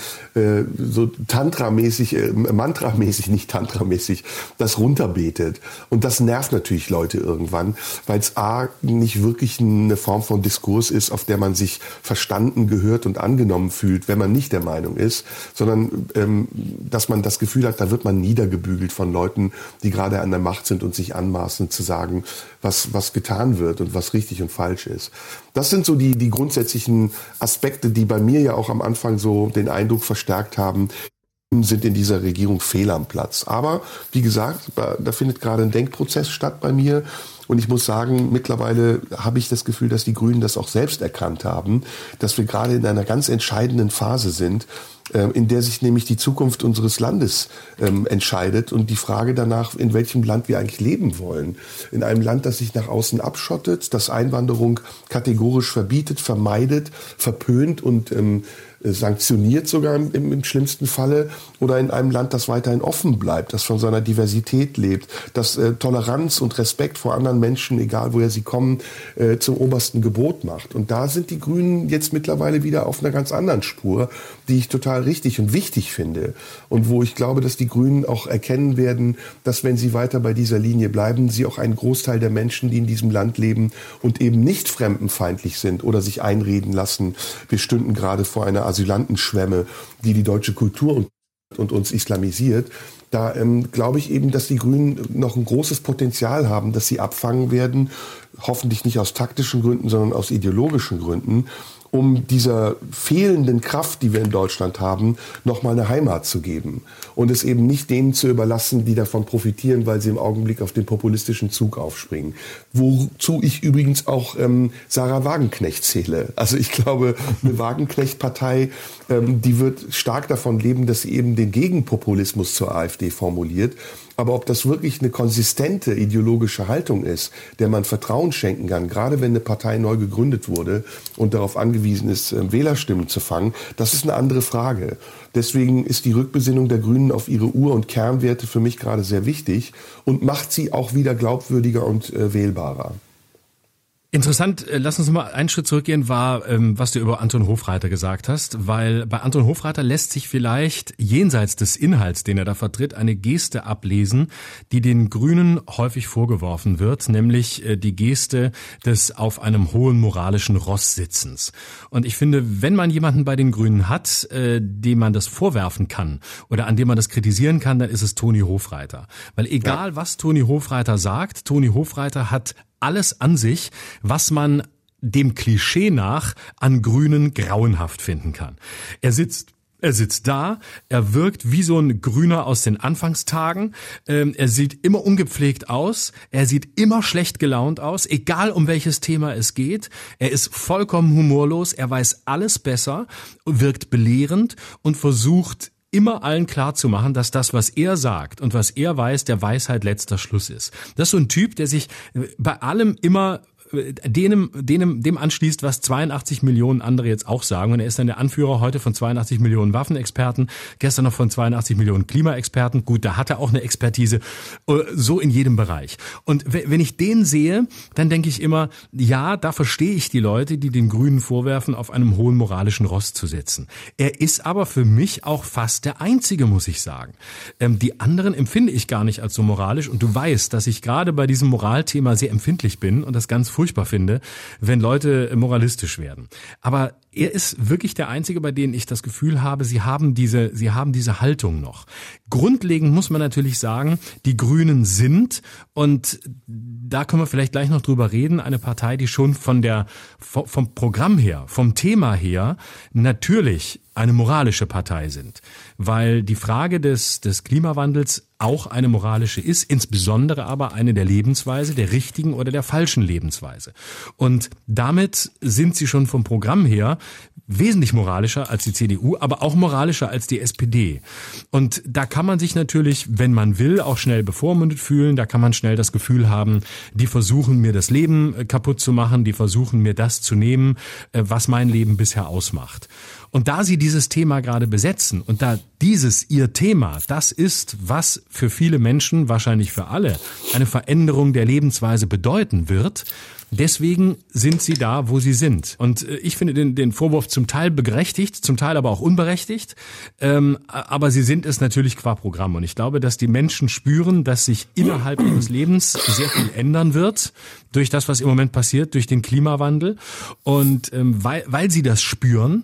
Speaker 2: so tantramäßig, mantramäßig, nicht tantramäßig, das runterbetet. Und das nervt natürlich Leute irgendwann, weil es A, nicht wirklich eine Form von Diskurs ist, auf der man sich verstanden, gehört und angenommen fühlt, wenn man nicht der Meinung ist, sondern dass man das Gefühl hat, da wird man niedergebügelt von Leuten, die gerade an der Macht sind und sich anmaßen zu sagen, was getan wird und was richtig und falsch ist. Das sind so die grundsätzlichen Aspekte, die bei mir ja auch am Anfang so den Eindruck verstärkt haben, sind in dieser Regierung fehl am Platz. Aber wie gesagt, da findet gerade ein Denkprozess statt bei mir. Und ich muss sagen, mittlerweile habe ich das Gefühl, dass die Grünen das auch selbst erkannt haben, dass wir gerade in einer ganz entscheidenden Phase sind, in der sich nämlich die Zukunft unseres Landes entscheidet und die Frage danach, in welchem Land wir eigentlich leben wollen. In einem Land, das sich nach außen abschottet, das Einwanderung kategorisch verbietet, vermeidet, verpönt und sanktioniert sogar im schlimmsten Falle, oder in einem Land, das weiterhin offen bleibt, das von seiner Diversität lebt, das Toleranz und Respekt vor anderen Menschen, egal woher sie kommen, zum obersten Gebot macht. Und da sind die Grünen jetzt mittlerweile wieder auf einer ganz anderen Spur, die ich total richtig und wichtig finde. Und wo ich glaube, dass die Grünen auch erkennen werden, dass wenn sie weiter bei dieser Linie bleiben, sie auch einen Großteil der Menschen, die in diesem Land leben und eben nicht fremdenfeindlich sind oder sich einreden lassen, wir stünden gerade vor einer Asylantenschwemme, die deutsche Kultur und uns islamisiert. Da glaube ich eben, dass die Grünen noch ein großes Potenzial haben, dass sie abfangen werden, hoffentlich nicht aus taktischen Gründen, sondern aus ideologischen Gründen, um dieser fehlenden Kraft, die wir in Deutschland haben, nochmal eine Heimat zu geben. Und es eben nicht denen zu überlassen, die davon profitieren, weil sie im Augenblick auf den populistischen Zug aufspringen. Wozu ich übrigens auch Sarah Wagenknecht zähle. Also ich glaube, eine Wagenknecht-Partei, die wird stark davon leben, dass sie eben den Gegenpopulismus zur AfD formuliert. Aber ob das wirklich eine konsistente ideologische Haltung ist, der man Vertrauen schenken kann, gerade wenn eine Partei neu gegründet wurde und darauf angewiesen ist, Wählerstimmen zu fangen, das ist eine andere Frage. Deswegen ist die Rückbesinnung der Grünen auf ihre Ur- und Kernwerte für mich gerade sehr wichtig und macht sie auch wieder glaubwürdiger und wählbarer.
Speaker 3: Interessant, lass uns mal einen Schritt zurückgehen, war, was du über Anton Hofreiter gesagt hast, weil bei Anton Hofreiter lässt sich vielleicht jenseits des Inhalts, den er da vertritt, eine Geste ablesen, die den Grünen häufig vorgeworfen wird, nämlich die Geste des auf einem hohen moralischen Ross sitzens. Und ich finde, wenn man jemanden bei den Grünen hat, dem man das vorwerfen kann oder an dem man das kritisieren kann, dann ist es Toni Hofreiter. Weil egal, was Toni Hofreiter sagt, Toni Hofreiter hat alles an sich, was man dem Klischee nach an Grünen grauenhaft finden kann. Er sitzt Er sitzt da, er wirkt wie so ein Grüner aus den Anfangstagen, er sieht immer ungepflegt aus, er sieht immer schlecht gelaunt aus, egal um welches Thema es geht, er ist vollkommen humorlos, er weiß alles besser, wirkt belehrend und versucht immer allen klarzumachen, dass das, was er sagt und was er weiß, der Weisheit letzter Schluss ist. Das ist so ein Typ, der sich bei allem immer dem anschließt, was 82 Millionen andere jetzt auch sagen. Und er ist dann der Anführer heute von 82 Millionen Waffenexperten, gestern noch von 82 Millionen Klimaexperten. Gut, da hat er auch eine Expertise, so in jedem Bereich. Und wenn ich den sehe, dann denke ich immer, ja, da verstehe ich die Leute, die den Grünen vorwerfen, auf einem hohen moralischen Ross zu sitzen. Er ist aber für mich auch fast der Einzige, muss ich sagen. Die anderen empfinde ich gar nicht als so moralisch. Und du weißt, dass ich gerade bei diesem Moralthema sehr empfindlich bin und das ganz furchtbar finde, wenn Leute moralistisch werden. Aber er ist wirklich der Einzige, bei dem ich das Gefühl habe, sie haben diese Haltung noch. Grundlegend muss man natürlich sagen, die Grünen sind, und da können wir vielleicht gleich noch drüber reden, eine Partei, die schon vom Programm her, vom Thema her natürlich eine moralische Partei sind, weil die Frage des Klimawandels auch eine moralische ist, insbesondere aber eine der Lebensweise, der richtigen oder der falschen Lebensweise. Und damit sind sie schon vom Programm her wesentlich moralischer als die CDU, aber auch moralischer als die SPD. Und da kann man sich natürlich, wenn man will, auch schnell bevormundet fühlen. Da kann man schnell das Gefühl haben, die versuchen mir das Leben kaputt zu machen, die versuchen mir das zu nehmen, was mein Leben bisher ausmacht. Und da sie dieses Thema gerade besetzen und da dieses ihr Thema, das ist, was für viele Menschen, wahrscheinlich für alle, eine Veränderung der Lebensweise bedeuten wird, deswegen sind sie da, wo sie sind. Und ich finde den Vorwurf zum Teil berechtigt, zum Teil aber auch unberechtigt. Aber sie sind es natürlich qua Programm. Und ich glaube, dass die Menschen spüren, dass sich innerhalb ihres Lebens sehr viel ändern wird durch das, was im Moment passiert, durch den Klimawandel. Und weil sie das spüren,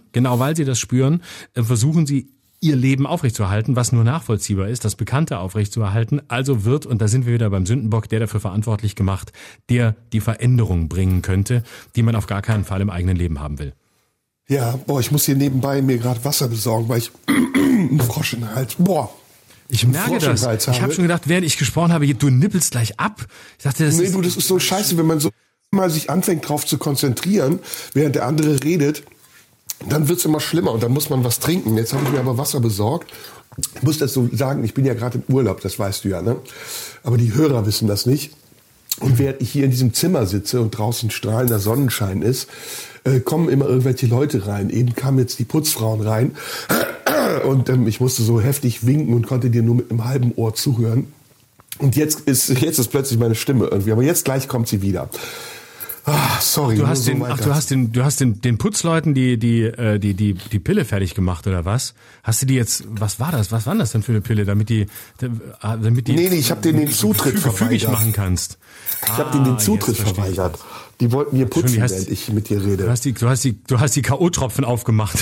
Speaker 3: versuchen sie, ihr Leben aufrechtzuerhalten, was nur nachvollziehbar ist, das Bekannte aufrechtzuerhalten. Also wird, und da sind wir wieder beim Sündenbock, der dafür verantwortlich gemacht, der die Veränderung bringen könnte, die man auf gar keinen Fall im eigenen Leben haben will.
Speaker 2: Ja, ich muss hier nebenbei mir gerade Wasser besorgen, weil ich einen Frosch in den Hals.
Speaker 3: Ich merke das. Ich habe schon gedacht, während ich gesprochen habe, du nippelst gleich ab. Ich dachte, das
Speaker 2: ist so scheiße, wenn man so mal sich anfängt drauf zu konzentrieren, während der andere redet. Dann wird's immer schlimmer und dann muss man was trinken. Jetzt habe ich mir aber Wasser besorgt. Ich muss das so sagen, ich bin ja gerade im Urlaub, das weißt du ja, ne? Aber die Hörer wissen das nicht. Und während ich hier in diesem Zimmer sitze und draußen strahlender Sonnenschein ist, kommen immer irgendwelche Leute rein. Eben kamen jetzt die Putzfrauen rein und ich musste so heftig winken und konnte dir nur mit einem halben Ohr zuhören. Und jetzt ist plötzlich meine Stimme irgendwie. Aber jetzt gleich kommt sie wieder. Sorry.
Speaker 3: Du hast den Putzleuten die Pille fertig gemacht oder was? Hast du die jetzt? Was war das? Was war das denn für eine Pille, damit die?
Speaker 2: Nee, ich habe denen den Zutritt verweigert.
Speaker 3: Machen kannst.
Speaker 2: Ich habe denen den Zutritt verweigert. Die wollten mir putzen, während ich mit dir rede.
Speaker 3: Du hast die K.O.-Tropfen aufgemacht.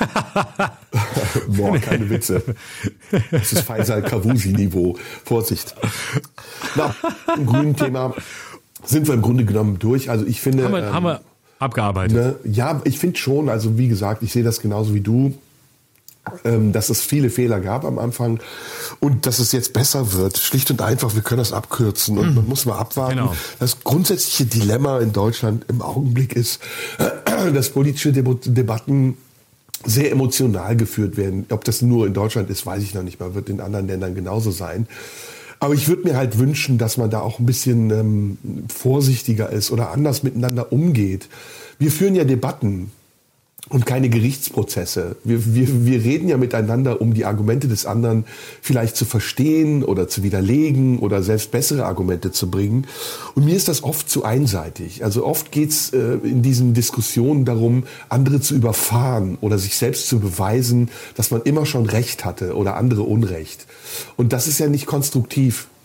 Speaker 2: Boah, keine Witze. Das ist Faisal-Kavusi-Niveau. Vorsicht. Na, im grünen Thema sind wir im Grunde genommen durch. Also ich finde...
Speaker 3: Haben wir abgearbeitet.
Speaker 2: Ne, ja, ich finde schon, also wie gesagt, ich sehe das genauso wie du, dass es viele Fehler gab am Anfang und dass es jetzt besser wird. Schlicht und einfach, wir können das abkürzen und man muss mal abwarten. Genau. Das grundsätzliche Dilemma in Deutschland im Augenblick ist, dass politische Debatten sehr emotional geführt werden. Ob das nur in Deutschland ist, weiß ich noch nicht mal, wird in anderen Ländern genauso sein. Aber ich würde mir halt wünschen, dass man da auch ein bisschen vorsichtiger ist oder anders miteinander umgeht. Wir führen ja Debatten und keine Gerichtsprozesse. Wir reden ja miteinander, um die Argumente des anderen vielleicht zu verstehen oder zu widerlegen oder selbst bessere Argumente zu bringen. Und mir ist das oft zu einseitig. Also oft geht's in diesen Diskussionen darum, andere zu überfahren oder sich selbst zu beweisen, dass man immer schon Recht hatte oder andere Unrecht. Und das ist ja nicht konstruktiv.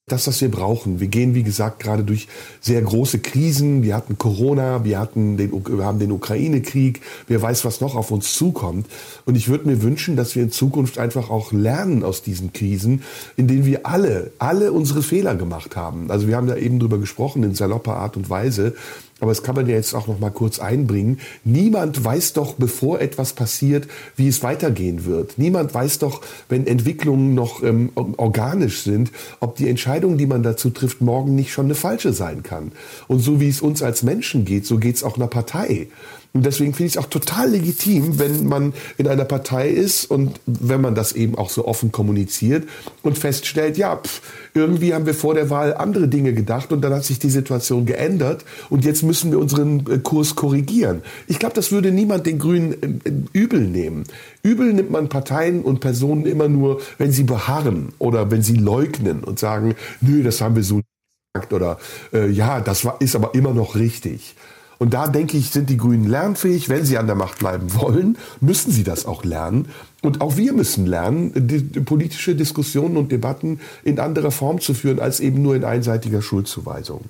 Speaker 2: das, was wir brauchen. Wir gehen, wie gesagt, gerade durch sehr große Krisen. Wir hatten Corona, wir haben den Ukraine-Krieg. Wer weiß, was noch auf uns zukommt. Und ich würde mir wünschen, dass wir in Zukunft einfach auch lernen aus diesen Krisen, in denen wir alle unsere Fehler gemacht haben. Also wir haben da eben drüber gesprochen in salopper Art und Weise. Aber das kann man ja jetzt auch noch mal kurz einbringen. Niemand weiß doch, bevor etwas passiert, wie es weitergehen wird. Niemand weiß doch, wenn Entwicklungen noch organisch sind, ob die Entscheidung, die man dazu trifft, morgen nicht schon eine falsche sein kann. Und so wie es uns als Menschen geht, so geht es auch einer Partei. Und deswegen finde ich es auch total legitim, wenn man in einer Partei ist und wenn man das eben auch so offen kommuniziert und feststellt, ja, irgendwie haben wir vor der Wahl andere Dinge gedacht und dann hat sich die Situation geändert und jetzt müssen wir unseren Kurs korrigieren. Ich glaube, das würde niemand den Grünen übel nehmen. Übel nimmt man Parteien und Personen immer nur, wenn sie beharren oder wenn sie leugnen und sagen, nö, das haben wir so gesagt oder ja, ist aber immer noch richtig. Und da, denke ich, sind die Grünen lernfähig. Wenn sie an der Macht bleiben wollen, müssen sie das auch lernen. Und auch wir müssen lernen, die politische Diskussionen und Debatten in anderer Form zu führen, als eben nur in einseitiger Schuldzuweisung.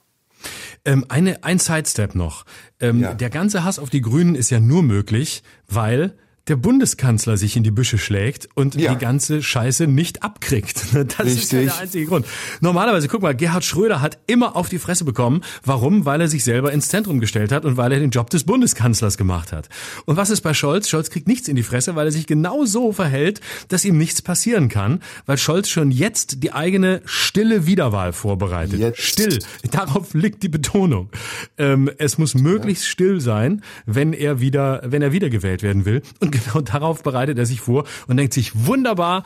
Speaker 3: Ein Sidestep noch. Der ganze Hass auf die Grünen ist ja nur möglich, weil der Bundeskanzler sich in die Büsche schlägt und die ganze Scheiße nicht abkriegt. Das ist ja der einzige Grund. Normalerweise, guck mal, Gerhard Schröder hat immer auf die Fresse bekommen. Warum? Weil er sich selber ins Zentrum gestellt hat und weil er den Job des Bundeskanzlers gemacht hat. Und was ist bei Scholz? Scholz kriegt nichts in die Fresse, weil er sich genau so verhält, dass ihm nichts passieren kann, weil Scholz schon jetzt die eigene stille Wiederwahl vorbereitet. Jetzt. Still. Darauf liegt die Betonung. Es muss möglichst still sein, wenn er wiedergewählt werden will. Und genau darauf bereitet er sich vor und denkt sich, wunderbar,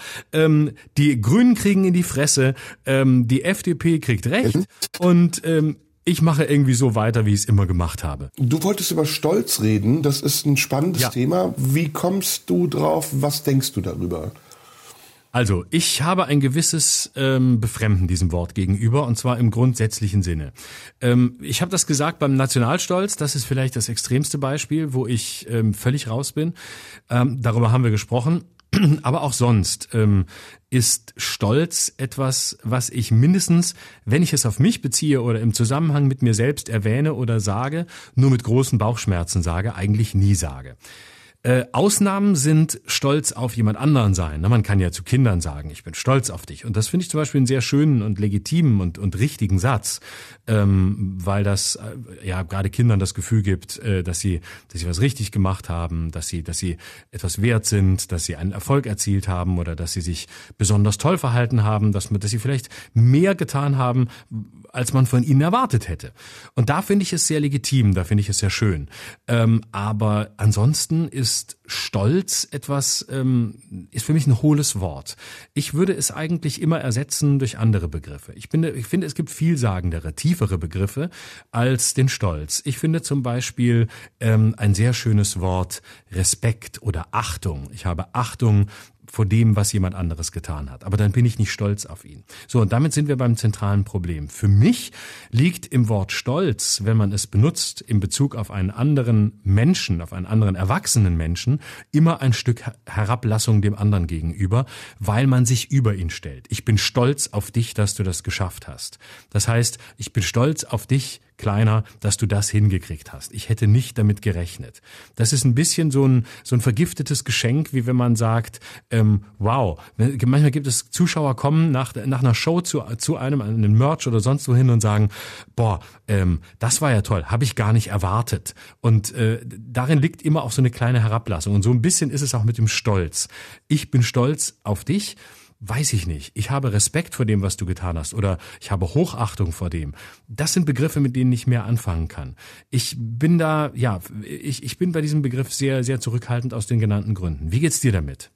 Speaker 3: die Grünen kriegen in die Fresse, die FDP kriegt recht und ich mache irgendwie so weiter, wie ich es immer gemacht habe.
Speaker 2: Du wolltest über Stolz reden, das ist ein spannendes Thema. Wie kommst du drauf, was denkst du darüber?
Speaker 3: Also, ich habe ein gewisses Befremden diesem Wort gegenüber, und zwar im grundsätzlichen Sinne. Ich habe das gesagt beim Nationalstolz, das ist vielleicht das extremste Beispiel, wo ich völlig raus bin. Darüber haben wir gesprochen. Aber auch sonst ist Stolz etwas, was ich mindestens, wenn ich es auf mich beziehe oder im Zusammenhang mit mir selbst erwähne oder sage, nur mit großen Bauchschmerzen sage, eigentlich nie sage. Ausnahmen sind stolz auf jemand anderen sein. Man kann ja zu Kindern sagen, ich bin stolz auf dich. Und das finde ich zum Beispiel einen sehr schönen und legitimen und richtigen Satz, weil das gerade Kindern das Gefühl gibt, dass sie was richtig gemacht haben, dass sie etwas wert sind, dass sie einen Erfolg erzielt haben oder dass sie sich besonders toll verhalten haben, dass sie vielleicht mehr getan haben, als man von ihnen erwartet hätte. Und da finde ich es sehr legitim, da finde ich es sehr schön. Aber ansonsten ist Stolz etwas, ist für mich ein hohles Wort. Ich würde es eigentlich immer ersetzen durch andere Begriffe. Ich finde, es gibt vielsagendere, tiefere Begriffe als den Stolz. Ich finde zum Beispiel ein sehr schönes Wort Respekt oder Achtung. Ich habe Achtung vor dem, was jemand anderes getan hat. Aber dann bin ich nicht stolz auf ihn. So, und damit sind wir beim zentralen Problem. Für mich liegt im Wort Stolz, wenn man es benutzt, in Bezug auf einen anderen Menschen, auf einen anderen erwachsenen Menschen, immer ein Stück Herablassung dem anderen gegenüber, weil man sich über ihn stellt. Ich bin stolz auf dich, dass du das geschafft hast. Das heißt, ich bin stolz auf dich, Kleiner, dass du das hingekriegt hast. Ich hätte nicht damit gerechnet. Das ist ein bisschen so ein vergiftetes Geschenk, wie wenn man sagt, wow, manchmal gibt es Zuschauer kommen nach einer Show zu einem Merch oder sonst wohin und sagen, boah, das war ja toll, habe ich gar nicht erwartet. Und darin liegt immer auch so eine kleine Herablassung. Und so ein bisschen ist es auch mit dem Stolz. Ich bin stolz auf dich. Weiß ich nicht. Ich habe Respekt vor dem, was du getan hast, oder ich habe Hochachtung vor dem. Das sind Begriffe, mit denen ich mehr anfangen kann. Ich bin bei diesem Begriff sehr, sehr zurückhaltend aus den genannten Gründen. Wie geht's dir damit?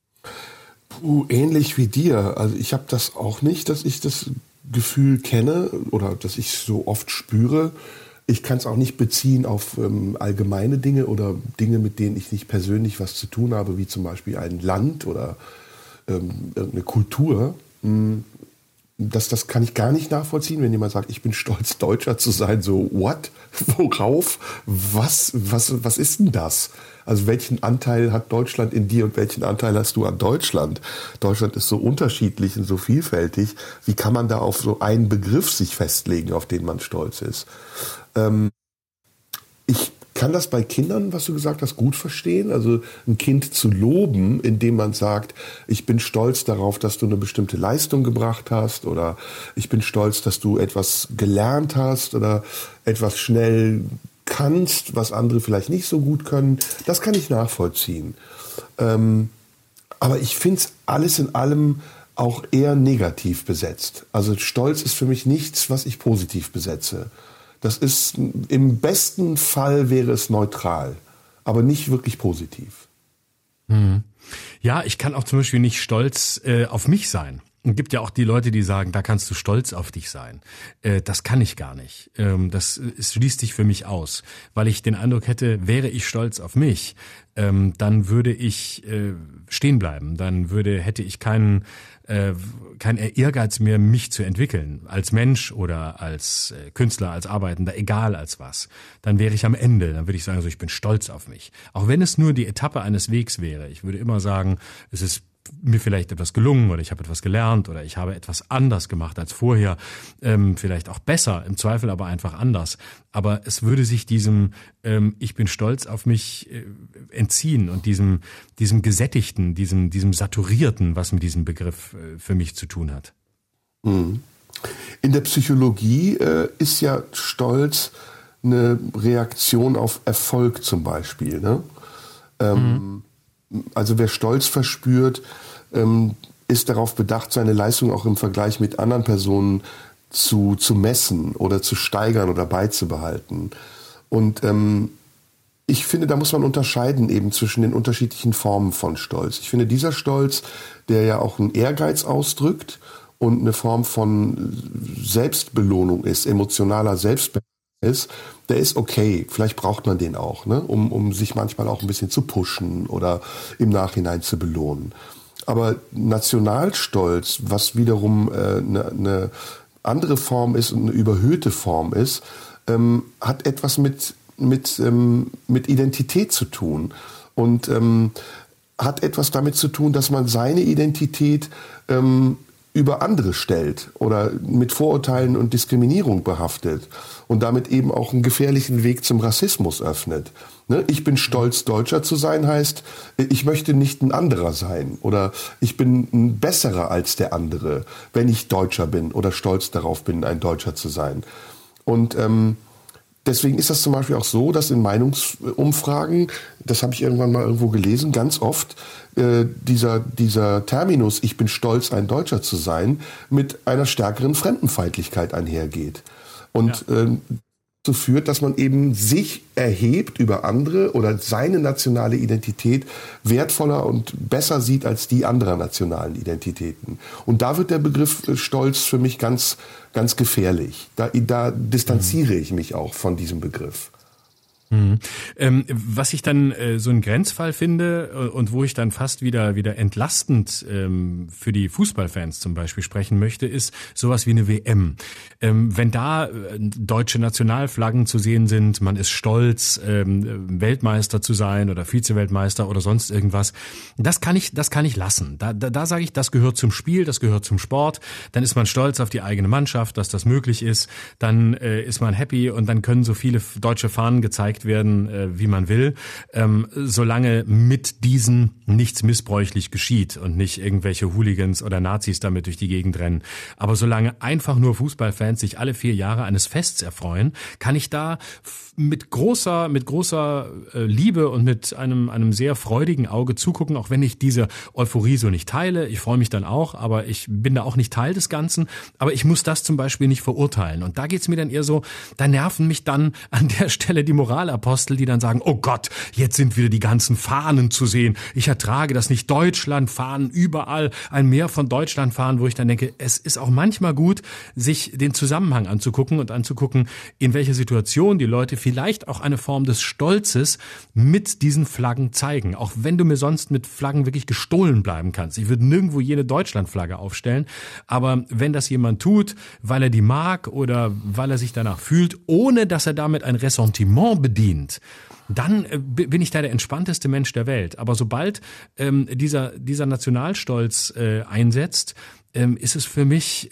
Speaker 2: Ähnlich wie dir. Also ich habe das auch nicht, dass ich das Gefühl kenne oder dass ich es so oft spüre. Ich kann es auch nicht beziehen auf allgemeine Dinge oder Dinge, mit denen ich nicht persönlich was zu tun habe, wie zum Beispiel ein Land oder irgendeine Kultur. das kann ich gar nicht nachvollziehen, wenn jemand sagt, ich bin stolz, Deutscher zu sein. So, what? Worauf? Was ist denn das? Also welchen Anteil hat Deutschland in dir und welchen Anteil hast du an Deutschland? Deutschland ist so unterschiedlich und so vielfältig. Wie kann man da auf so einen Begriff sich festlegen, auf den man stolz ist? Ich kann das bei Kindern, was du gesagt hast, gut verstehen. Also ein Kind zu loben, indem man sagt, ich bin stolz darauf, dass du eine bestimmte Leistung gebracht hast, oder ich bin stolz, dass du etwas gelernt hast oder etwas schnell kannst, was andere vielleicht nicht so gut können. Das kann ich nachvollziehen. Aber ich finde es alles in allem auch eher negativ besetzt. Also Stolz ist für mich nichts, was ich positiv besetze. Das ist, im besten Fall wäre es neutral, aber nicht wirklich positiv.
Speaker 3: Ja, ich kann auch zum Beispiel nicht stolz auf mich sein. Es gibt ja auch die Leute, die sagen, da kannst du stolz auf dich sein. Das kann ich gar nicht. Das schließt sich für mich aus, weil ich den Eindruck hätte, wäre ich stolz auf mich, dann würde ich stehen bleiben. Dann hätte ich kein Ehrgeiz mehr, mich zu entwickeln, als Mensch oder als Künstler, als Arbeitender, egal als was. Dann wäre ich am Ende, dann würde ich sagen, so, ich bin stolz auf mich. Auch wenn es nur die Etappe eines Wegs wäre. Ich würde immer sagen, es ist mir vielleicht etwas gelungen oder ich habe etwas gelernt oder ich habe etwas anders gemacht als vorher, vielleicht auch besser, im Zweifel aber einfach anders. Aber es würde sich diesem ich bin stolz auf mich entziehen und diesem gesättigten, diesem saturierten, was mit diesem Begriff für mich zu tun hat.
Speaker 2: In der Psychologie ist ja Stolz eine Reaktion auf Erfolg zum Beispiel, ne? Also wer Stolz verspürt, ist darauf bedacht, seine Leistung auch im Vergleich mit anderen Personen zu messen oder zu steigern oder beizubehalten. Und ich finde, da muss man unterscheiden eben zwischen den unterschiedlichen Formen von Stolz. Ich finde, dieser Stolz, der ja auch einen Ehrgeiz ausdrückt und eine Form von Selbstbelohnung ist, emotionaler Selbstbelohnung ist, der ist okay. Vielleicht braucht man den auch, ne? um sich manchmal auch ein bisschen zu pushen oder im Nachhinein zu belohnen. Aber Nationalstolz, was wiederum eine andere Form ist und eine überhöhte Form ist, hat etwas mit Identität zu tun und hat etwas damit zu tun, dass man seine Identität über andere stellt oder mit Vorurteilen und Diskriminierung behaftet und damit eben auch einen gefährlichen Weg zum Rassismus öffnet. Ne? Ich bin stolz, Deutscher zu sein, heißt, ich möchte nicht ein anderer sein oder ich bin ein besserer als der andere, wenn ich Deutscher bin oder stolz darauf bin, ein Deutscher zu sein. Und deswegen ist das zum Beispiel auch so, dass in Meinungsumfragen, das habe ich irgendwann mal irgendwo gelesen, ganz oft dieser Terminus, ich bin stolz, ein Deutscher zu sein, mit einer stärkeren Fremdenfeindlichkeit einhergeht. Und dazu führt, dass man eben sich erhebt über andere oder seine nationale Identität wertvoller und besser sieht als die anderer nationalen Identitäten. Und da wird der Begriff Stolz für mich ganz, ganz gefährlich. Da distanziere ich mich auch von diesem Begriff.
Speaker 3: Was ich dann so ein Grenzfall finde und wo ich dann fast wieder entlastend für die Fußballfans zum Beispiel sprechen möchte, ist sowas wie eine WM. Wenn da deutsche Nationalflaggen zu sehen sind, man ist stolz, Weltmeister zu sein oder Vize-Weltmeister oder sonst irgendwas, das kann ich lassen. Da sage ich, das gehört zum Spiel, das gehört zum Sport. Dann ist man stolz auf die eigene Mannschaft, dass das möglich ist. Dann ist man happy und dann können so viele deutsche Fahnen gezeigt werden, wie man will, solange mit diesen nichts missbräuchlich geschieht und nicht irgendwelche Hooligans oder Nazis damit durch die Gegend rennen. Aber solange einfach nur Fußballfans sich alle 4 Jahre eines Fests erfreuen, kann ich da mit großer Liebe und mit einem sehr freudigen Auge zugucken, auch wenn ich diese Euphorie so nicht teile. Ich freue mich dann auch, aber ich bin da auch nicht Teil des Ganzen. Aber ich muss das zum Beispiel nicht verurteilen. Und da geht's mir dann eher so, da nerven mich dann an der Stelle die Moral Nationalapostel, die dann sagen, oh Gott, jetzt sind wieder die ganzen Fahnen zu sehen. Ich ertrage das nicht. Deutschland, Fahnen überall, ein Meer von Deutschland fahren, wo ich dann denke, es ist auch manchmal gut, sich den Zusammenhang anzugucken und anzugucken, in welcher Situation die Leute vielleicht auch eine Form des Stolzes mit diesen Flaggen zeigen. Auch wenn du mir sonst mit Flaggen wirklich gestohlen bleiben kannst. Ich würde nirgendwo jene Deutschlandflagge aufstellen. Aber wenn das jemand tut, weil er die mag oder weil er sich danach fühlt, ohne dass er damit ein Ressentiment bedient, dann bin ich da der entspannteste Mensch der Welt. Aber sobald dieser Nationalstolz einsetzt, ist es für mich,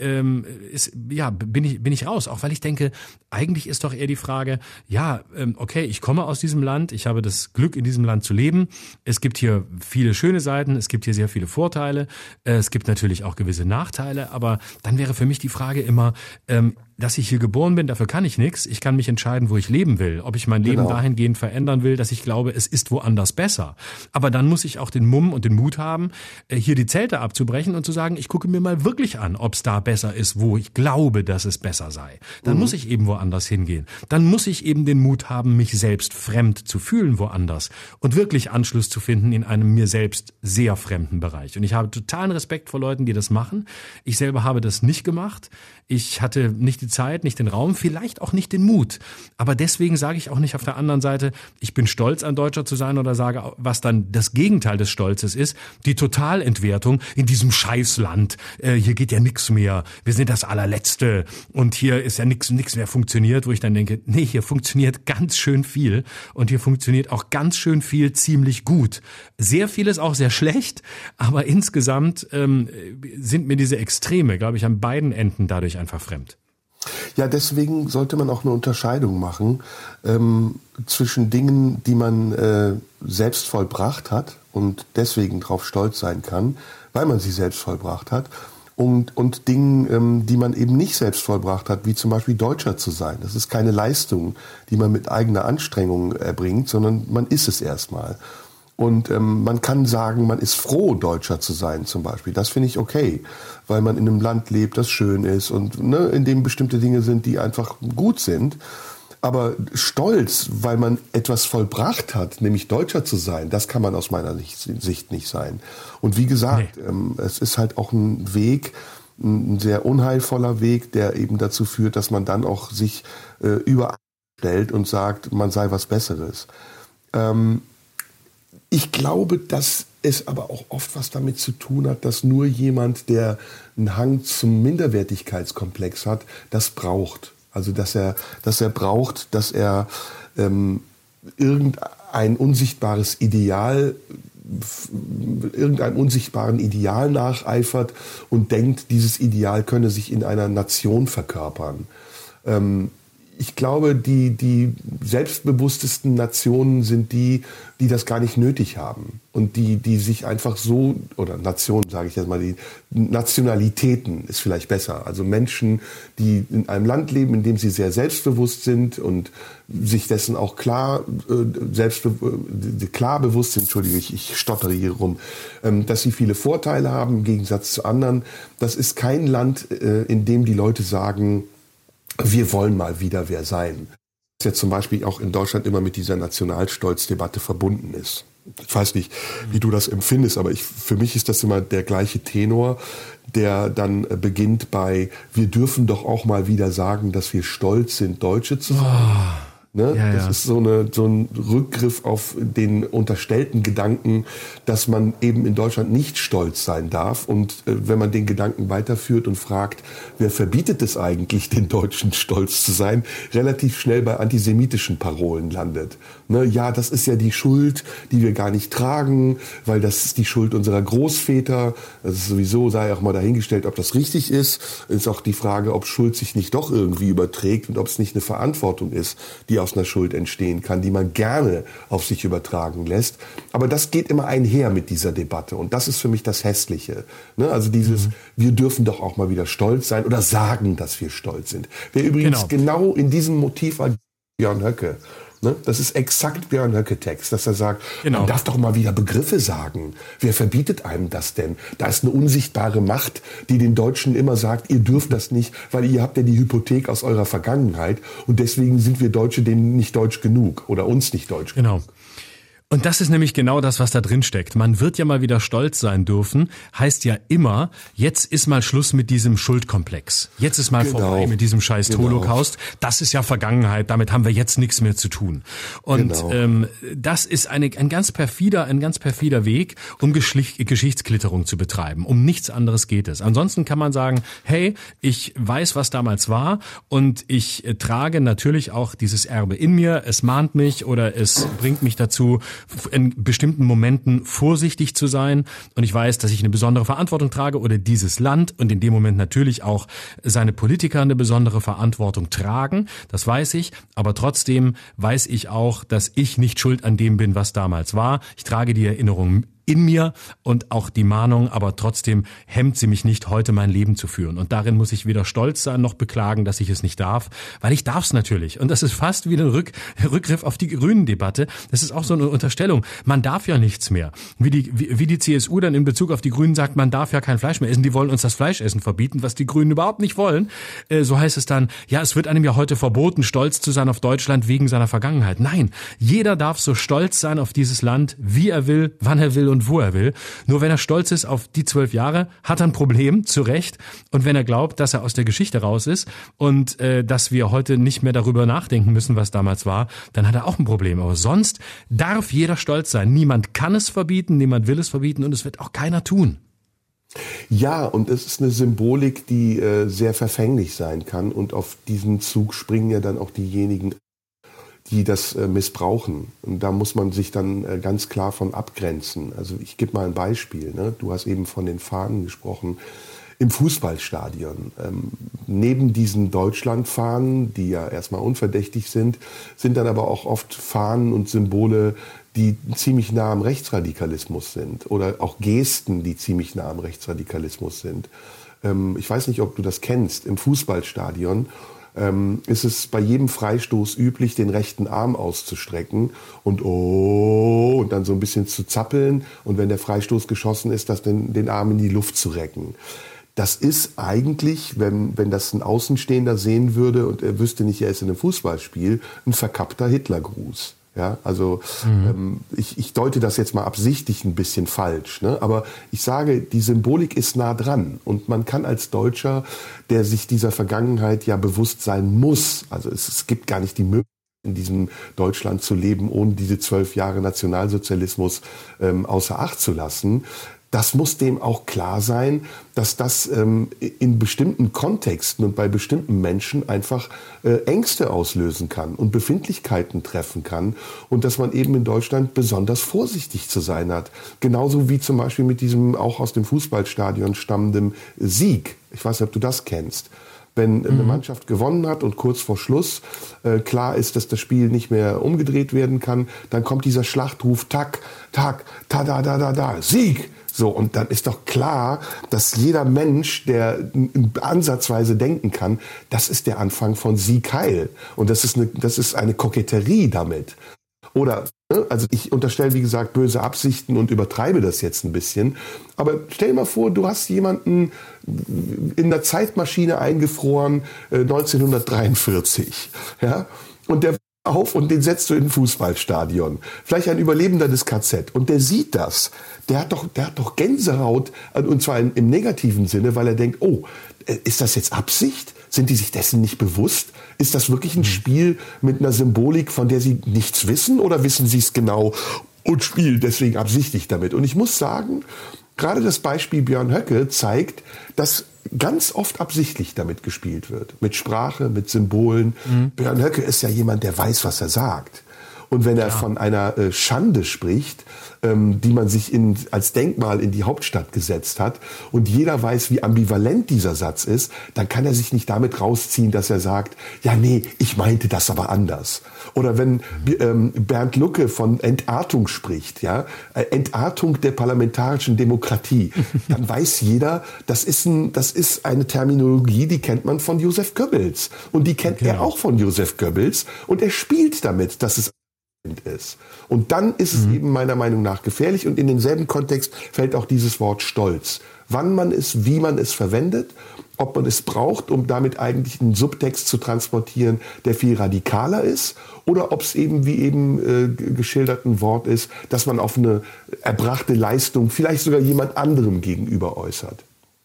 Speaker 3: bin ich raus. Auch weil ich denke, eigentlich ist doch eher die Frage, okay, ich komme aus diesem Land, ich habe das Glück, in diesem Land zu leben. Es gibt hier viele schöne Seiten, es gibt hier sehr viele Vorteile, es gibt natürlich auch gewisse Nachteile, aber dann wäre für mich die Frage immer, dass ich hier geboren bin, dafür kann ich nichts. Ich kann mich entscheiden, wo ich leben will. Ob ich mein Leben dahingehend verändern will, dass ich glaube, es ist woanders besser. Aber dann muss ich auch den Mumm und den Mut haben, hier die Zelte abzubrechen und zu sagen, ich gucke mir mal wirklich an, ob es da besser ist, wo ich glaube, dass es besser sei. Dann muss ich eben woanders hingehen. Dann muss ich eben den Mut haben, mich selbst fremd zu fühlen woanders und wirklich Anschluss zu finden in einem mir selbst sehr fremden Bereich. Und ich habe totalen Respekt vor Leuten, die das machen. Ich selber habe das nicht gemacht. Ich hatte nicht die Zeit, nicht den Raum, vielleicht auch nicht den Mut. Aber deswegen sage ich auch nicht auf der anderen Seite, ich bin stolz, ein Deutscher zu sein oder sage, was dann das Gegenteil des Stolzes ist, die Totalentwertung in diesem Scheißland. Hier geht ja nichts mehr. Wir sind das Allerletzte und hier ist ja nichts mehr funktioniert, wo ich dann denke, nee, hier funktioniert ganz schön viel und hier funktioniert auch ganz schön viel ziemlich gut. Sehr vieles auch sehr schlecht, aber insgesamt sind mir diese Extreme, glaube ich, an beiden Enden dadurch einfach fremd.
Speaker 2: Ja, deswegen sollte man auch eine Unterscheidung machen zwischen Dingen, die man selbst vollbracht hat und deswegen drauf stolz sein kann, weil man sie selbst vollbracht hat, und Dingen, die man eben nicht selbst vollbracht hat, wie zum Beispiel Deutscher zu sein. Das ist keine Leistung, die man mit eigener Anstrengung erbringt, sondern man ist es erstmal. Und man kann sagen, man ist froh, Deutscher zu sein zum Beispiel. Das finde ich okay, weil man in einem Land lebt, das schön ist und in dem bestimmte Dinge sind, die einfach gut sind. Aber Stolz, weil man etwas vollbracht hat, nämlich Deutscher zu sein, das kann man aus meiner Sicht nicht sein. Und wie gesagt, es ist halt auch ein Weg, ein sehr unheilvoller Weg, der eben dazu führt, dass man dann auch sich überstellt und sagt, man sei was Besseres. Ich glaube, dass es aber auch oft was damit zu tun hat, dass nur jemand, der einen Hang zum Minderwertigkeitskomplex hat, das braucht. Also dass er braucht, dass er irgendeinem unsichtbaren Ideal nacheifert und denkt, dieses Ideal könne sich in einer Nation verkörpern. Ich glaube, die selbstbewusstesten Nationen sind die das gar nicht nötig haben. Und die sich einfach so, oder Nationen sage ich jetzt mal, die Nationalitäten ist vielleicht besser. Also Menschen, die in einem Land leben, in dem sie sehr selbstbewusst sind und sich dessen auch klar bewusst sind, Entschuldige, ich stottere hier rum, dass sie viele Vorteile haben im Gegensatz zu anderen. Das ist kein Land, in dem die Leute sagen, wir wollen mal wieder wer sein. Das jetzt zum Beispiel auch in Deutschland immer mit dieser Nationalstolzdebatte verbunden ist. Ich weiß nicht, wie du das empfindest, aber für mich ist das immer der gleiche Tenor, der dann beginnt bei, wir dürfen doch auch mal wieder sagen, dass wir stolz sind, Deutsche zu sein. Das ist so ein Rückgriff auf den unterstellten Gedanken, dass man eben in Deutschland nicht stolz sein darf. Und wenn man den Gedanken weiterführt und fragt, wer verbietet es eigentlich, den Deutschen stolz zu sein, relativ schnell bei antisemitischen Parolen landet. Ja, das ist ja die Schuld, die wir gar nicht tragen, weil das ist die Schuld unserer Großväter. Das ist sowieso, sei auch mal dahingestellt, ob das richtig ist. Ist auch die Frage, ob Schuld sich nicht doch irgendwie überträgt und ob es nicht eine Verantwortung ist, die aus einer Schuld entstehen kann, die man gerne auf sich übertragen lässt. Aber das geht immer einher mit dieser Debatte. Und das ist für mich das Hässliche. Also dieses, wir dürfen doch auch mal wieder stolz sein oder sagen, dass wir stolz sind. Wer übrigens genau in diesem Motiv war Björn Höcke. Ne? Das ist exakt Björn Höcke-Text, dass er sagt,
Speaker 3: genau.
Speaker 2: Man darf doch mal wieder Begriffe sagen. Wer verbietet einem das denn? Da ist eine unsichtbare Macht, die den Deutschen immer sagt, ihr dürft das nicht, weil ihr habt ja die Hypothek aus eurer Vergangenheit und deswegen sind wir Deutsche denen nicht deutsch genug oder uns nicht deutsch genug.
Speaker 3: Genau. Und das ist nämlich genau das, was da drin steckt. Man wird ja mal wieder stolz sein dürfen, heißt ja immer, jetzt ist mal Schluss mit diesem Schuldkomplex. Jetzt ist mal vorbei mit diesem scheiß Holocaust. Das ist ja Vergangenheit, damit haben wir jetzt nichts mehr zu tun. Und das ist ein ganz perfider Weg, um Geschichtsklitterung zu betreiben. Um nichts anderes geht es. Ansonsten kann man sagen, hey, ich weiß, was damals war und ich trage natürlich auch dieses Erbe in mir. Es mahnt mich oder es bringt mich dazu, in bestimmten Momenten vorsichtig zu sein und ich weiß, dass ich eine besondere Verantwortung trage oder dieses Land und in dem Moment natürlich auch seine Politiker eine besondere Verantwortung tragen, das weiß ich, aber trotzdem weiß ich auch, dass ich nicht schuld an dem bin, was damals war. Ich trage die Erinnerung in mir und auch die Mahnung, aber trotzdem hemmt sie mich nicht, heute mein Leben zu führen. Und darin muss ich weder stolz sein noch beklagen, dass ich es nicht darf, weil ich darf es natürlich. Und das ist fast wie ein Rückgriff auf die Grünen-Debatte. Das ist auch so eine Unterstellung. Man darf ja nichts mehr. Wie die CSU dann in Bezug auf die Grünen sagt, man darf ja kein Fleisch mehr essen. Die wollen uns das Fleischessen verbieten, was die Grünen überhaupt nicht wollen. So heißt es dann, ja, es wird einem ja heute verboten, stolz zu sein auf Deutschland wegen seiner Vergangenheit. Nein, jeder darf so stolz sein auf dieses Land, wie er will, wann er will und wo er will. Nur wenn er stolz ist auf die 12 Jahre, hat er ein Problem, zu Recht. Und wenn er glaubt, dass er aus der Geschichte raus ist und dass wir heute nicht mehr darüber nachdenken müssen, was damals war, dann hat er auch ein Problem. Aber sonst darf jeder stolz sein. Niemand kann es verbieten, niemand will es verbieten und es wird auch keiner tun.
Speaker 2: Ja, und es ist eine Symbolik, die sehr verfänglich sein kann. Und auf diesen Zug springen ja dann auch diejenigen, die das missbrauchen. Und da muss man sich dann ganz klar von abgrenzen. Also ich gebe mal ein Beispiel. Ne? Du hast eben von den Fahnen gesprochen. Im Fußballstadion. Neben diesen Deutschlandfahnen, die ja erstmal unverdächtig sind, sind dann aber auch oft Fahnen und Symbole, die ziemlich nah am Rechtsradikalismus sind. Oder auch Gesten, die ziemlich nah am Rechtsradikalismus sind. Ich weiß nicht, ob du das kennst. Im Fußballstadion ist es bei jedem Freistoß üblich, den rechten Arm auszustrecken und dann so ein bisschen zu zappeln und wenn der Freistoß geschossen ist, den Arm in die Luft zu recken. Das ist eigentlich, wenn das ein Außenstehender sehen würde und er wüsste nicht, er ist in einem Fußballspiel, ein verkappter Hitlergruß. Ja, also ich deute das jetzt mal absichtlich ein bisschen falsch, ne? Aber ich sage, die Symbolik ist nah dran und man kann als Deutscher, der sich dieser Vergangenheit ja bewusst sein muss, also es gibt gar nicht die Möglichkeit, in diesem Deutschland zu leben, ohne diese 12 Jahre Nationalsozialismus außer Acht zu lassen. Das muss dem auch klar sein, dass das in bestimmten Kontexten und bei bestimmten Menschen einfach Ängste auslösen kann und Befindlichkeiten treffen kann und dass man eben in Deutschland besonders vorsichtig zu sein hat. Genauso wie zum Beispiel mit diesem auch aus dem Fußballstadion stammenden Sieg. Ich weiß nicht, ob du das kennst. Wenn eine Mannschaft gewonnen hat und kurz vor Schluss klar ist, dass das Spiel nicht mehr umgedreht werden kann, dann kommt dieser Schlachtruf, tak, tak, ta, da, da, da, da, Sieg! So, und dann ist doch klar, dass jeder Mensch, der ansatzweise denken kann, das ist der Anfang von Sieg Heil. Und das ist eine Koketterie damit. Oder, also ich unterstelle, wie gesagt, böse Absichten und übertreibe das jetzt ein bisschen. Aber stell dir mal vor, du hast jemanden in der Zeitmaschine eingefroren, 1943, ja, und der auf und den setzt du in ein Fußballstadion. Vielleicht ein Überlebender des KZ. Und der sieht das. Der hat doch Gänsehaut, und zwar im negativen Sinne, weil er denkt, oh, ist das jetzt Absicht? Sind die sich dessen nicht bewusst? Ist das wirklich ein Spiel mit einer Symbolik, von der sie nichts wissen? Oder wissen sie es genau und spielen deswegen absichtlich damit? Und ich muss sagen, gerade das Beispiel Björn Höcke zeigt, dass ganz oft absichtlich damit gespielt wird. Mit Sprache, mit Symbolen. Björn Höcke ist ja jemand, der weiß, was er sagt. Und wenn er von einer Schande spricht, die man sich als Denkmal in die Hauptstadt gesetzt hat und jeder weiß, wie ambivalent dieser Satz ist, dann kann er sich nicht damit rausziehen, dass er sagt, ja nee, ich meinte das aber anders. Oder wenn Bernd Lucke von Entartung spricht, ja, Entartung der parlamentarischen Demokratie, dann weiß jeder, das ist eine Terminologie, die kennt man von Joseph Goebbels. Und die kennt er auch von Joseph Goebbels. Und er spielt damit, dass es ist. Und dann ist es eben meiner Meinung nach gefährlich. Und in denselben Kontext fällt auch dieses Wort Stolz. Wann man es, wie man es verwendet, ob man es braucht, um damit eigentlich einen Subtext zu transportieren, der viel radikaler ist, oder ob es eben, wie eben geschildert, ein Wort ist, dass man auf eine erbrachte Leistung vielleicht sogar jemand anderem gegenüber äußert.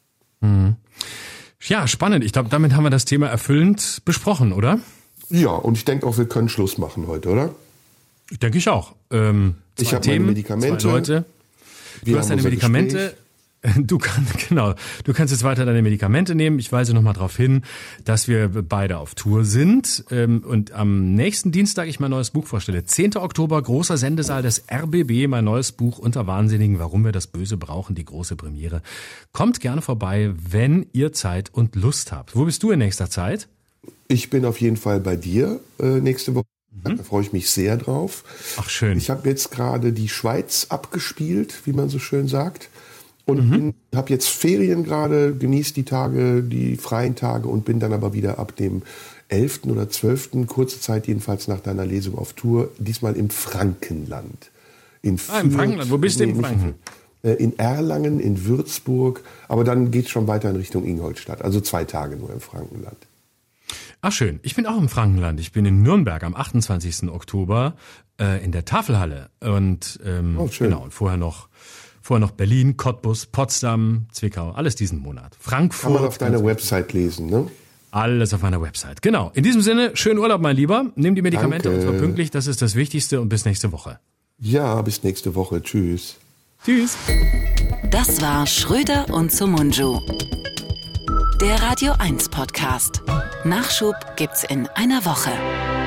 Speaker 3: Ja, spannend. Ich glaube, damit haben wir das Thema erfüllend besprochen, oder?
Speaker 2: Ja, und ich denke auch, wir können Schluss machen heute, oder?
Speaker 3: Denke ich auch.
Speaker 2: Ich habe meine Medikamente.
Speaker 3: 2 Leute. Du hast deine Medikamente. Du kannst jetzt weiter deine Medikamente nehmen. Ich weise nochmal darauf hin, dass wir beide auf Tour sind und am nächsten Dienstag ich mein neues Buch vorstelle. 10. Oktober, großer Sendesaal des RBB, mein neues Buch Unter Wahnsinnigen, warum wir das Böse brauchen, die große Premiere. Kommt gerne vorbei, wenn ihr Zeit und Lust habt. Wo bist du in nächster Zeit?
Speaker 2: Ich bin auf jeden Fall bei dir nächste Woche. Da freue ich mich sehr drauf.
Speaker 3: Ach, schön.
Speaker 2: Ich habe jetzt gerade die Schweiz abgespielt, wie man so schön sagt. Und habe jetzt Ferien gerade, genieße die Tage, die freien Tage und bin dann aber wieder ab dem 11. oder 12., kurze Zeit jedenfalls nach deiner Lesung auf Tour, diesmal im Frankenland.
Speaker 3: Im Frankenland, wo bist du in Franken?
Speaker 2: In Erlangen, in Würzburg, aber dann geht es schon weiter in Richtung Ingolstadt, also 2 Tage nur im Frankenland.
Speaker 3: Ach schön, ich bin auch im Frankenland. Ich bin in Nürnberg am 28. Oktober in der Tafelhalle und genau, und vorher noch Berlin, Cottbus, Potsdam, Zwickau, alles diesen Monat. Frankfurt.
Speaker 2: Kann man auf deiner Website lesen, ne?
Speaker 3: Alles auf meiner Website, genau. In diesem Sinne, schönen Urlaub, mein Lieber. Nimm die Medikamente und zwar pünktlich, das ist das Wichtigste und bis nächste Woche.
Speaker 2: Ja, bis nächste Woche. Tschüss.
Speaker 3: Tschüss.
Speaker 1: Das war Schröder und Sumunju. Der Radio 1 Podcast. Nachschub gibt's in einer Woche.